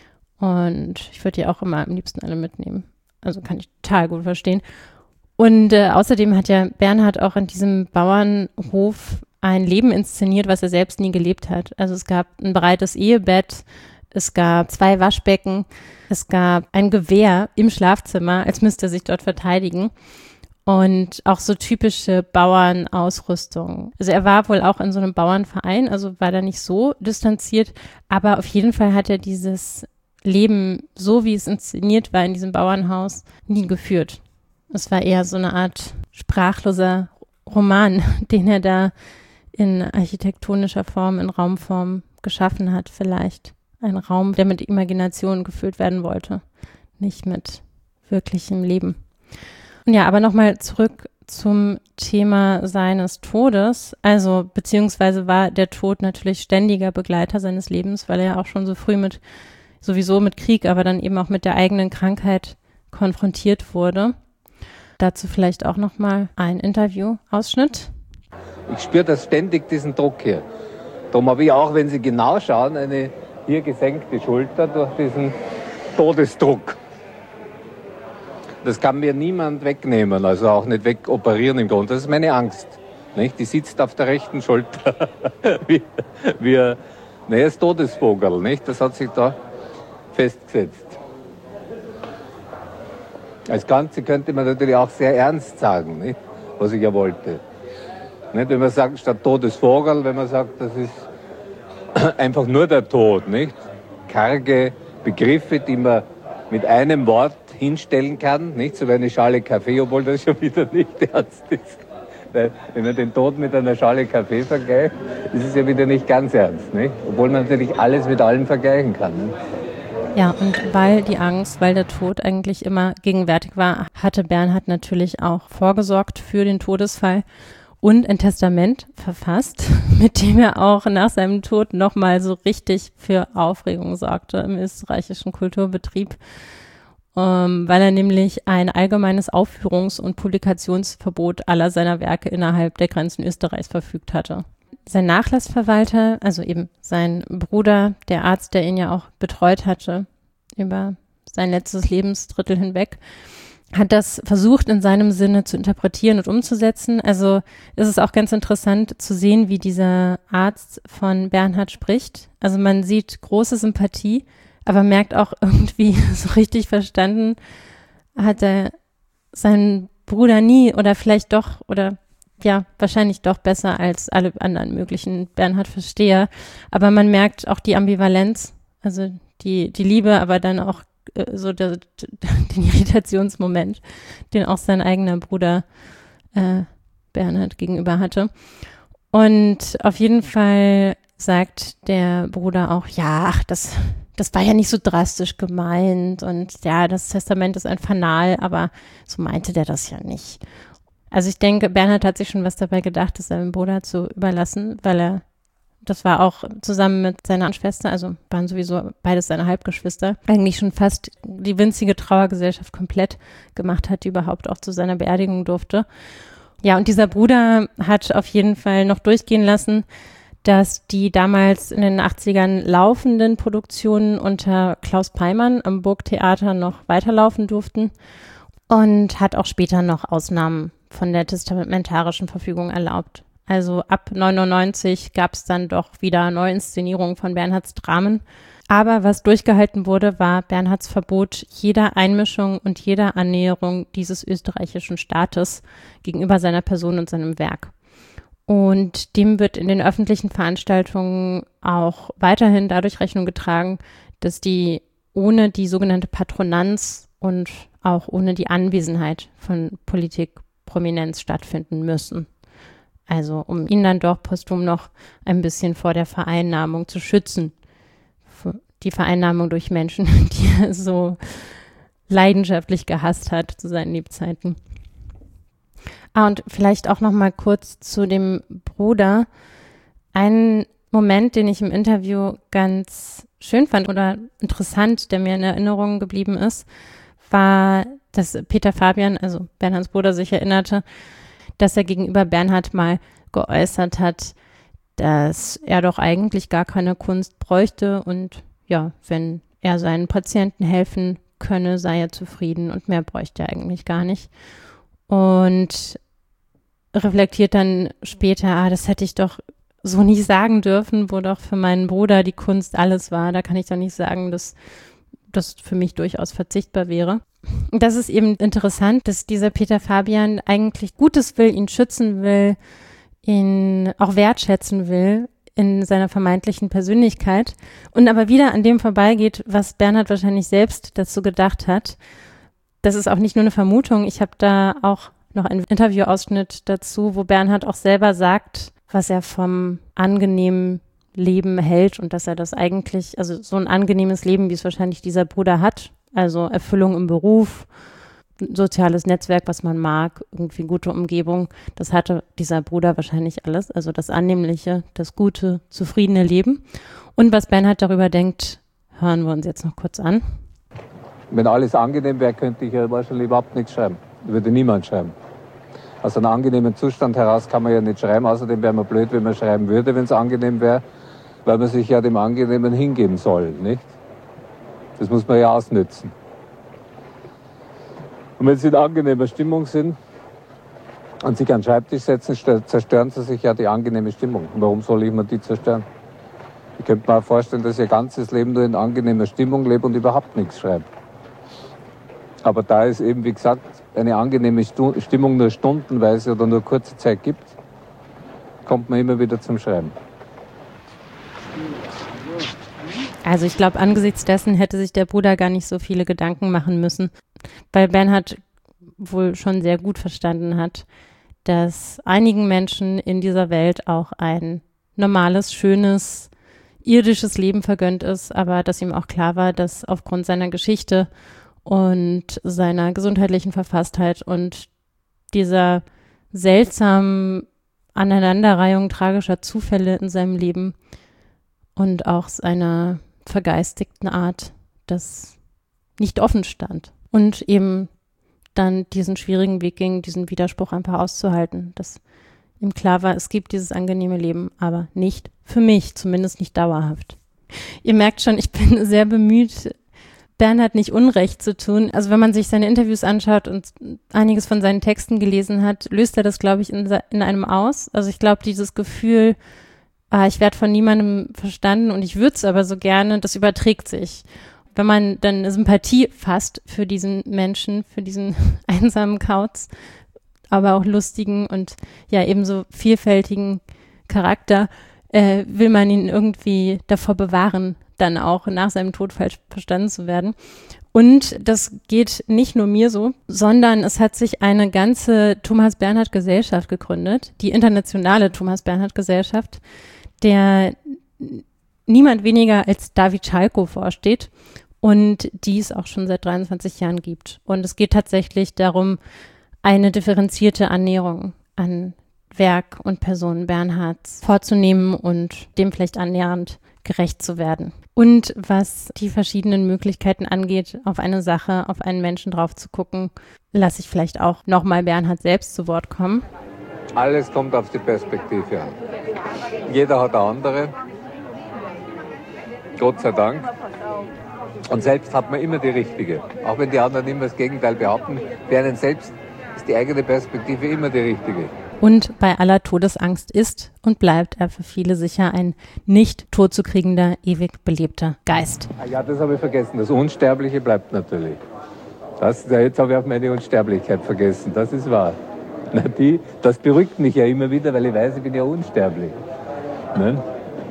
Und ich würde die auch immer am liebsten alle mitnehmen. Also kann ich total gut verstehen. Und außerdem hat ja Bernhard auch in diesem Bauernhof ein Leben inszeniert, was er selbst nie gelebt hat. Also es gab ein breites Ehebett, es gab 2 Waschbecken, es gab ein Gewehr im Schlafzimmer, als müsste er sich dort verteidigen. Und auch so typische Bauernausrüstung. Also er war wohl auch in so einem Bauernverein, also war da nicht so distanziert, aber auf jeden Fall hat er dieses Leben, so wie es inszeniert war in diesem Bauernhaus, nie geführt. Es war eher so eine Art sprachloser Roman, den er da in architektonischer Form, in Raumform geschaffen hat vielleicht. Ein Raum, der mit Imagination gefüllt werden wollte, nicht mit wirklichem Leben. Ja, aber nochmal zurück zum Thema seines Todes. Also beziehungsweise war der Tod natürlich ständiger Begleiter seines Lebens, weil er ja auch schon so früh sowieso mit Krieg, aber dann eben auch mit der eigenen Krankheit konfrontiert wurde. Dazu vielleicht auch nochmal ein Interview-Ausschnitt. Ich spüre das ständig, diesen Druck hier. Darum habe ich auch, wenn Sie genau schauen, eine hier gesenkte Schulter durch diesen Todesdruck. Das kann mir niemand wegnehmen, also auch nicht wegoperieren im Grunde. Das ist meine Angst. Nicht? Die sitzt auf der rechten Schulter wie das Todesvogel. Nicht? Das hat sich da festgesetzt. Als Ganze könnte man natürlich auch sehr ernst sagen, nicht? Was ich ja wollte. Nicht? Wenn man sagt, statt Todesvogel, wenn man sagt, das ist einfach nur der Tod, nicht? Karge Begriffe, die man mit einem Wort hinstellen kann, nicht? So wie eine Schale Kaffee, obwohl das schon wieder nicht ernst ist. Weil, wenn man den Tod mit einer Schale Kaffee vergleicht, ist es ja wieder nicht ganz ernst, nicht? Obwohl man natürlich alles mit allem vergleichen kann. Nicht? Ja, und weil der Tod eigentlich immer gegenwärtig war, hatte Bernhard natürlich auch vorgesorgt für den Todesfall und ein Testament verfasst, mit dem er auch nach seinem Tod nochmal so richtig für Aufregung sorgte im österreichischen Kulturbetrieb, weil er nämlich ein allgemeines Aufführungs- und Publikationsverbot aller seiner Werke innerhalb der Grenzen Österreichs verfügt hatte. sein Nachlassverwalter, also eben sein Bruder, der Arzt, der ihn ja auch betreut hatte über sein letztes Lebensdrittel hinweg, hat das versucht in seinem Sinne zu interpretieren und umzusetzen. Also ist es auch ganz interessant zu sehen, wie dieser Arzt von Bernhard spricht. Also man sieht große Sympathie, aber merkt auch irgendwie so richtig verstanden hat er seinen Bruder nie oder vielleicht doch oder ja, wahrscheinlich doch besser als alle anderen möglichen Bernhard-Versteher. Aber man merkt auch die Ambivalenz, also die Liebe, aber dann auch so den Irritationsmoment, den auch sein eigener Bruder Bernhard gegenüber hatte. Und auf jeden Fall sagt der Bruder auch, ja, ach, das war ja nicht so drastisch gemeint und ja, das Testament ist ein Fanal, aber so meinte der das ja nicht. Also ich denke, Bernhard hat sich schon was dabei gedacht, das seinem Bruder zu überlassen, weil das war auch zusammen mit seiner Schwester, also waren sowieso beides seine Halbgeschwister, eigentlich schon fast die winzige Trauergesellschaft komplett gemacht hat, die überhaupt auch zu seiner Beerdigung durfte. Ja, und dieser Bruder hat auf jeden Fall noch durchgehen lassen, dass die damals in den 80ern laufenden Produktionen unter Klaus Peimann am Burgtheater noch weiterlaufen durften und hat auch später noch Ausnahmen von der testamentarischen Verfügung erlaubt. Also ab 99 gab es dann doch wieder Neuinszenierungen von Bernhards Dramen. Aber was durchgehalten wurde, war Bernhards Verbot jeder Einmischung und jeder Annäherung dieses österreichischen Staates gegenüber seiner Person und seinem Werk. Und dem wird in den öffentlichen Veranstaltungen auch weiterhin dadurch Rechnung getragen, dass die ohne die sogenannte Patronanz und auch ohne die Anwesenheit von Politikprominenz stattfinden müssen. Also um ihn dann doch posthum noch ein bisschen vor der Vereinnahmung zu schützen. Die Vereinnahmung durch Menschen, die er so leidenschaftlich gehasst hat zu seinen Lebzeiten. Und vielleicht auch noch mal kurz zu dem Bruder. Ein Moment, den ich im Interview ganz schön fand oder interessant, der mir in Erinnerung geblieben ist, war, dass Peter Fabian, also Bernhards Bruder, sich erinnerte, dass er gegenüber Bernhard mal geäußert hat, dass er doch eigentlich gar keine Kunst bräuchte und ja, wenn er seinen Patienten helfen könne, sei er zufrieden und mehr bräuchte er eigentlich gar nicht. Und reflektiert dann später, das hätte ich doch so nicht sagen dürfen, wo doch für meinen Bruder die Kunst alles war. Da kann ich doch nicht sagen, dass das für mich durchaus verzichtbar wäre. Das ist eben interessant, dass dieser Peter Fabian eigentlich Gutes will, ihn schützen will, ihn auch wertschätzen will in seiner vermeintlichen Persönlichkeit und aber wieder an dem vorbeigeht, was Bernhard wahrscheinlich selbst dazu gedacht hat. Das ist auch nicht nur eine Vermutung. Ich habe da auch noch einen Interviewausschnitt dazu, wo Bernhard auch selber sagt, was er vom angenehmen Leben hält und dass er das eigentlich, also so ein angenehmes Leben, wie es wahrscheinlich dieser Bruder hat, also Erfüllung im Beruf, soziales Netzwerk, was man mag, irgendwie gute Umgebung, das hatte dieser Bruder wahrscheinlich alles, also das annehmliche, das gute, zufriedene Leben. Und was Bernhard darüber denkt, hören wir uns jetzt noch kurz an. Wenn alles angenehm wäre, könnte ich ja wahrscheinlich überhaupt nichts schreiben. Würde niemand schreiben. Aus einem angenehmen Zustand heraus kann man ja nicht schreiben. Außerdem wäre man blöd, wenn man schreiben würde, wenn es angenehm wäre, weil man sich ja dem Angenehmen hingeben soll, nicht? Das muss man ja ausnützen. Und wenn Sie in angenehmer Stimmung sind und sich an den Schreibtisch setzen, zerstören Sie sich ja die angenehme Stimmung. Warum soll ich mir die zerstören? Ich könnte mir auch vorstellen, dass ich ihr ganzes Leben nur in angenehmer Stimmung lebe und überhaupt nichts schreibe. Aber da es eben, wie gesagt, eine angenehme Stimmung nur stundenweise oder nur kurze Zeit gibt, kommt man immer wieder zum Schreiben. Also ich glaube, angesichts dessen hätte sich der Bruder gar nicht so viele Gedanken machen müssen, weil Bernhard wohl schon sehr gut verstanden hat, dass einigen Menschen in dieser Welt auch ein normales, schönes, irdisches Leben vergönnt ist, aber dass ihm auch klar war, dass aufgrund seiner Geschichte und seiner gesundheitlichen Verfasstheit und dieser seltsamen Aneinanderreihung tragischer Zufälle in seinem Leben und auch seiner vergeistigten Art, das nicht offen stand und eben dann diesen schwierigen Weg ging, diesen Widerspruch einfach auszuhalten, dass ihm klar war, es gibt dieses angenehme Leben, aber nicht für mich, zumindest nicht dauerhaft. Ihr merkt schon, ich bin sehr bemüht, Bernhard nicht Unrecht zu tun. Also wenn man sich seine Interviews anschaut und einiges von seinen Texten gelesen hat, löst er das, glaube ich, in einem aus. Also ich glaube, dieses Gefühl, ich werde von niemandem verstanden und ich würde es aber so gerne, das überträgt sich. Wenn man dann eine Sympathie fasst für diesen Menschen, für diesen einsamen Kauz, aber auch lustigen und ja ebenso vielfältigen Charakter, will man ihn irgendwie davor bewahren, dann auch nach seinem Tod falsch verstanden zu werden. Und das geht nicht nur mir so, sondern es hat sich eine ganze Thomas-Bernhard-Gesellschaft gegründet, die internationale Thomas-Bernhard-Gesellschaft, der niemand weniger als David Schalko vorsteht und die es auch schon seit 23 Jahren gibt. Und es geht tatsächlich darum, eine differenzierte Annäherung an Werk und Person Bernhards vorzunehmen und dem vielleicht annähernd gerecht zu werden. Und was die verschiedenen Möglichkeiten angeht, auf eine Sache, auf einen Menschen drauf zu gucken, lasse ich vielleicht auch nochmal Bernhard selbst zu Wort kommen. Alles kommt auf die Perspektive an. Jeder hat eine andere. Gott sei Dank. Und selbst hat man immer die richtige. Auch wenn die anderen immer das Gegenteil behaupten, für einen selbst ist die eigene Perspektive immer die richtige. Und bei aller Todesangst ist und bleibt er für viele sicher ein nicht totzukriegender, ewig belebter Geist. Ja, das habe ich vergessen. Das Unsterbliche bleibt natürlich. Jetzt habe ich auch meine Unsterblichkeit vergessen. Das ist wahr. Das beruhigt mich ja immer wieder, weil ich weiß, ich bin ja unsterblich. Ne?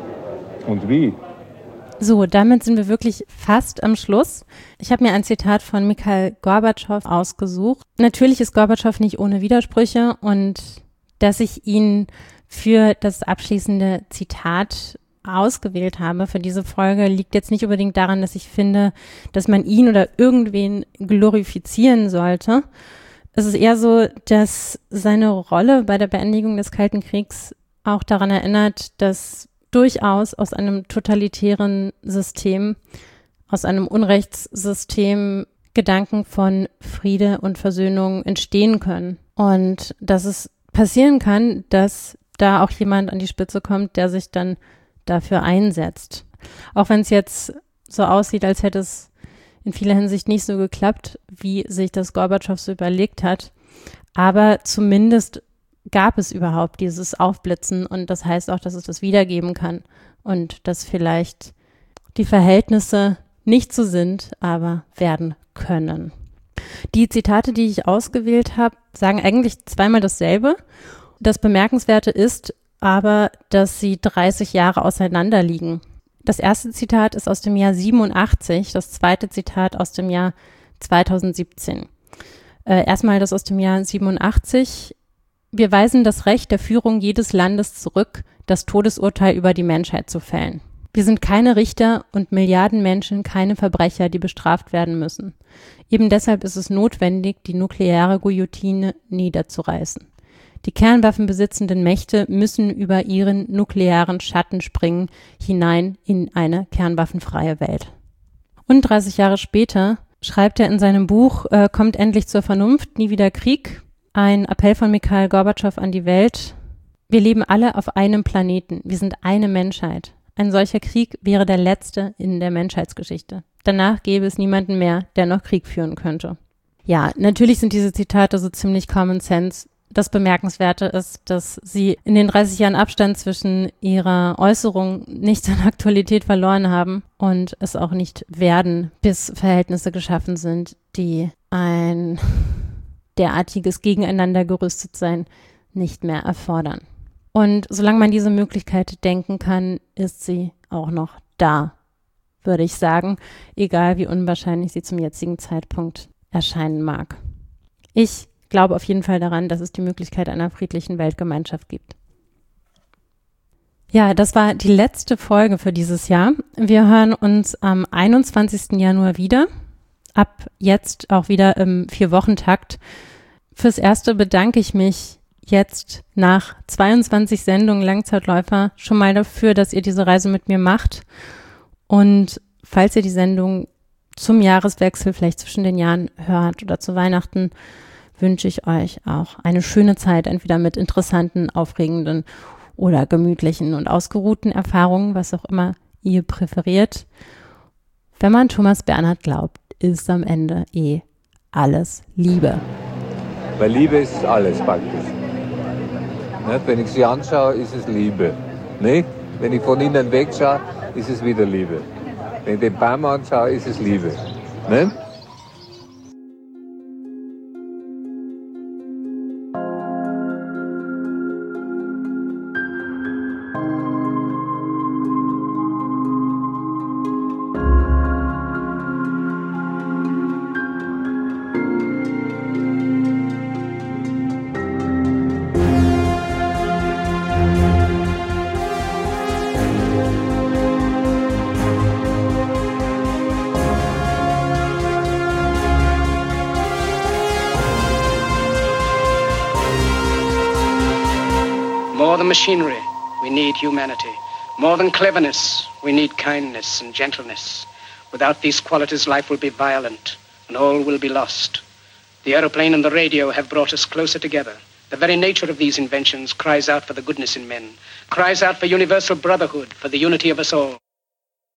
Und wie? So, damit sind wir wirklich fast am Schluss. Ich habe mir ein Zitat von Michail Gorbatschow ausgesucht. Natürlich ist Gorbatschow nicht ohne Widersprüche und dass ich ihn für das abschließende Zitat ausgewählt habe für diese Folge, liegt jetzt nicht unbedingt daran, dass ich finde, dass man ihn oder irgendwen glorifizieren sollte. Es ist eher so, dass seine Rolle bei der Beendigung des Kalten Kriegs auch daran erinnert, dass durchaus aus einem totalitären System, aus einem Unrechtssystem Gedanken von Friede und Versöhnung entstehen können. Und dass es passieren kann, dass da auch jemand an die Spitze kommt, der sich dann dafür einsetzt. Auch wenn es jetzt so aussieht, als hätte es in vieler Hinsicht nicht so geklappt, wie sich das Gorbatschow so überlegt hat. Aber zumindest gab es überhaupt dieses Aufblitzen und das heißt auch, dass es das wiedergeben kann und dass vielleicht die Verhältnisse nicht so sind, aber werden können. Die Zitate, die ich ausgewählt habe, sagen eigentlich zweimal dasselbe. Das Bemerkenswerte ist aber, dass sie 30 Jahre auseinander liegen. Das erste Zitat ist aus dem Jahr 87, das zweite Zitat aus dem Jahr 2017. Erstmal das aus dem Jahr 87. Wir weisen das Recht der Führung jedes Landes zurück, das Todesurteil über die Menschheit zu fällen. Wir sind keine Richter und Milliarden Menschen keine Verbrecher, die bestraft werden müssen. Eben deshalb ist es notwendig, die nukleare Guillotine niederzureißen. Die kernwaffenbesitzenden Mächte müssen über ihren nuklearen Schatten springen, hinein in eine kernwaffenfreie Welt. Und 30 Jahre später schreibt er in seinem Buch Kommt endlich zur Vernunft, nie wieder Krieg, ein Appell von Michail Gorbatschow an die Welt. Wir leben alle auf einem Planeten. Wir sind eine Menschheit. Ein solcher Krieg wäre der letzte in der Menschheitsgeschichte. Danach gäbe es niemanden mehr, der noch Krieg führen könnte. Ja, natürlich sind diese Zitate so ziemlich Common Sense. Das Bemerkenswerte ist, dass sie in den 30 Jahren Abstand zwischen ihrer Äußerung nicht an Aktualität verloren haben und es auch nicht werden, bis Verhältnisse geschaffen sind, die ein derartiges Gegeneinander gerüstet sein nicht mehr erfordern. Und solange man diese Möglichkeit denken kann, ist sie auch noch da, würde ich sagen, egal wie unwahrscheinlich sie zum jetzigen Zeitpunkt erscheinen mag. Ich glaube auf jeden Fall daran, dass es die Möglichkeit einer friedlichen Weltgemeinschaft gibt. Ja, das war die letzte Folge für dieses Jahr. Wir hören uns am 21. Januar wieder. Ab jetzt auch wieder im 4-Wochen-Takt. Fürs Erste bedanke ich mich jetzt nach 22 Sendungen Langzeitläufer schon mal dafür, dass ihr diese Reise mit mir macht. Und falls ihr die Sendung zum Jahreswechsel, vielleicht zwischen den Jahren hört oder zu Weihnachten, wünsche ich euch auch eine schöne Zeit, entweder mit interessanten, aufregenden oder gemütlichen und ausgeruhten Erfahrungen, was auch immer ihr präferiert. Wenn man Thomas Bernhard glaubt, ist am Ende alles Liebe. Weil Liebe ist alles praktisch. Nicht? Wenn ich sie anschaue, ist es Liebe. Nicht? Wenn ich von ihnen wegschaue, ist es wieder Liebe. Wenn ich den Baum anschaue, ist es Liebe. Nicht? More than machinery, we need humanity. More than cleverness, we need kindness and gentleness. Without these qualities, life will be violent and all will be lost. The aeroplane and the radio have brought us closer together. The very nature of these inventions cries out for the goodness in men, cries out for universal brotherhood, for the unity of us all.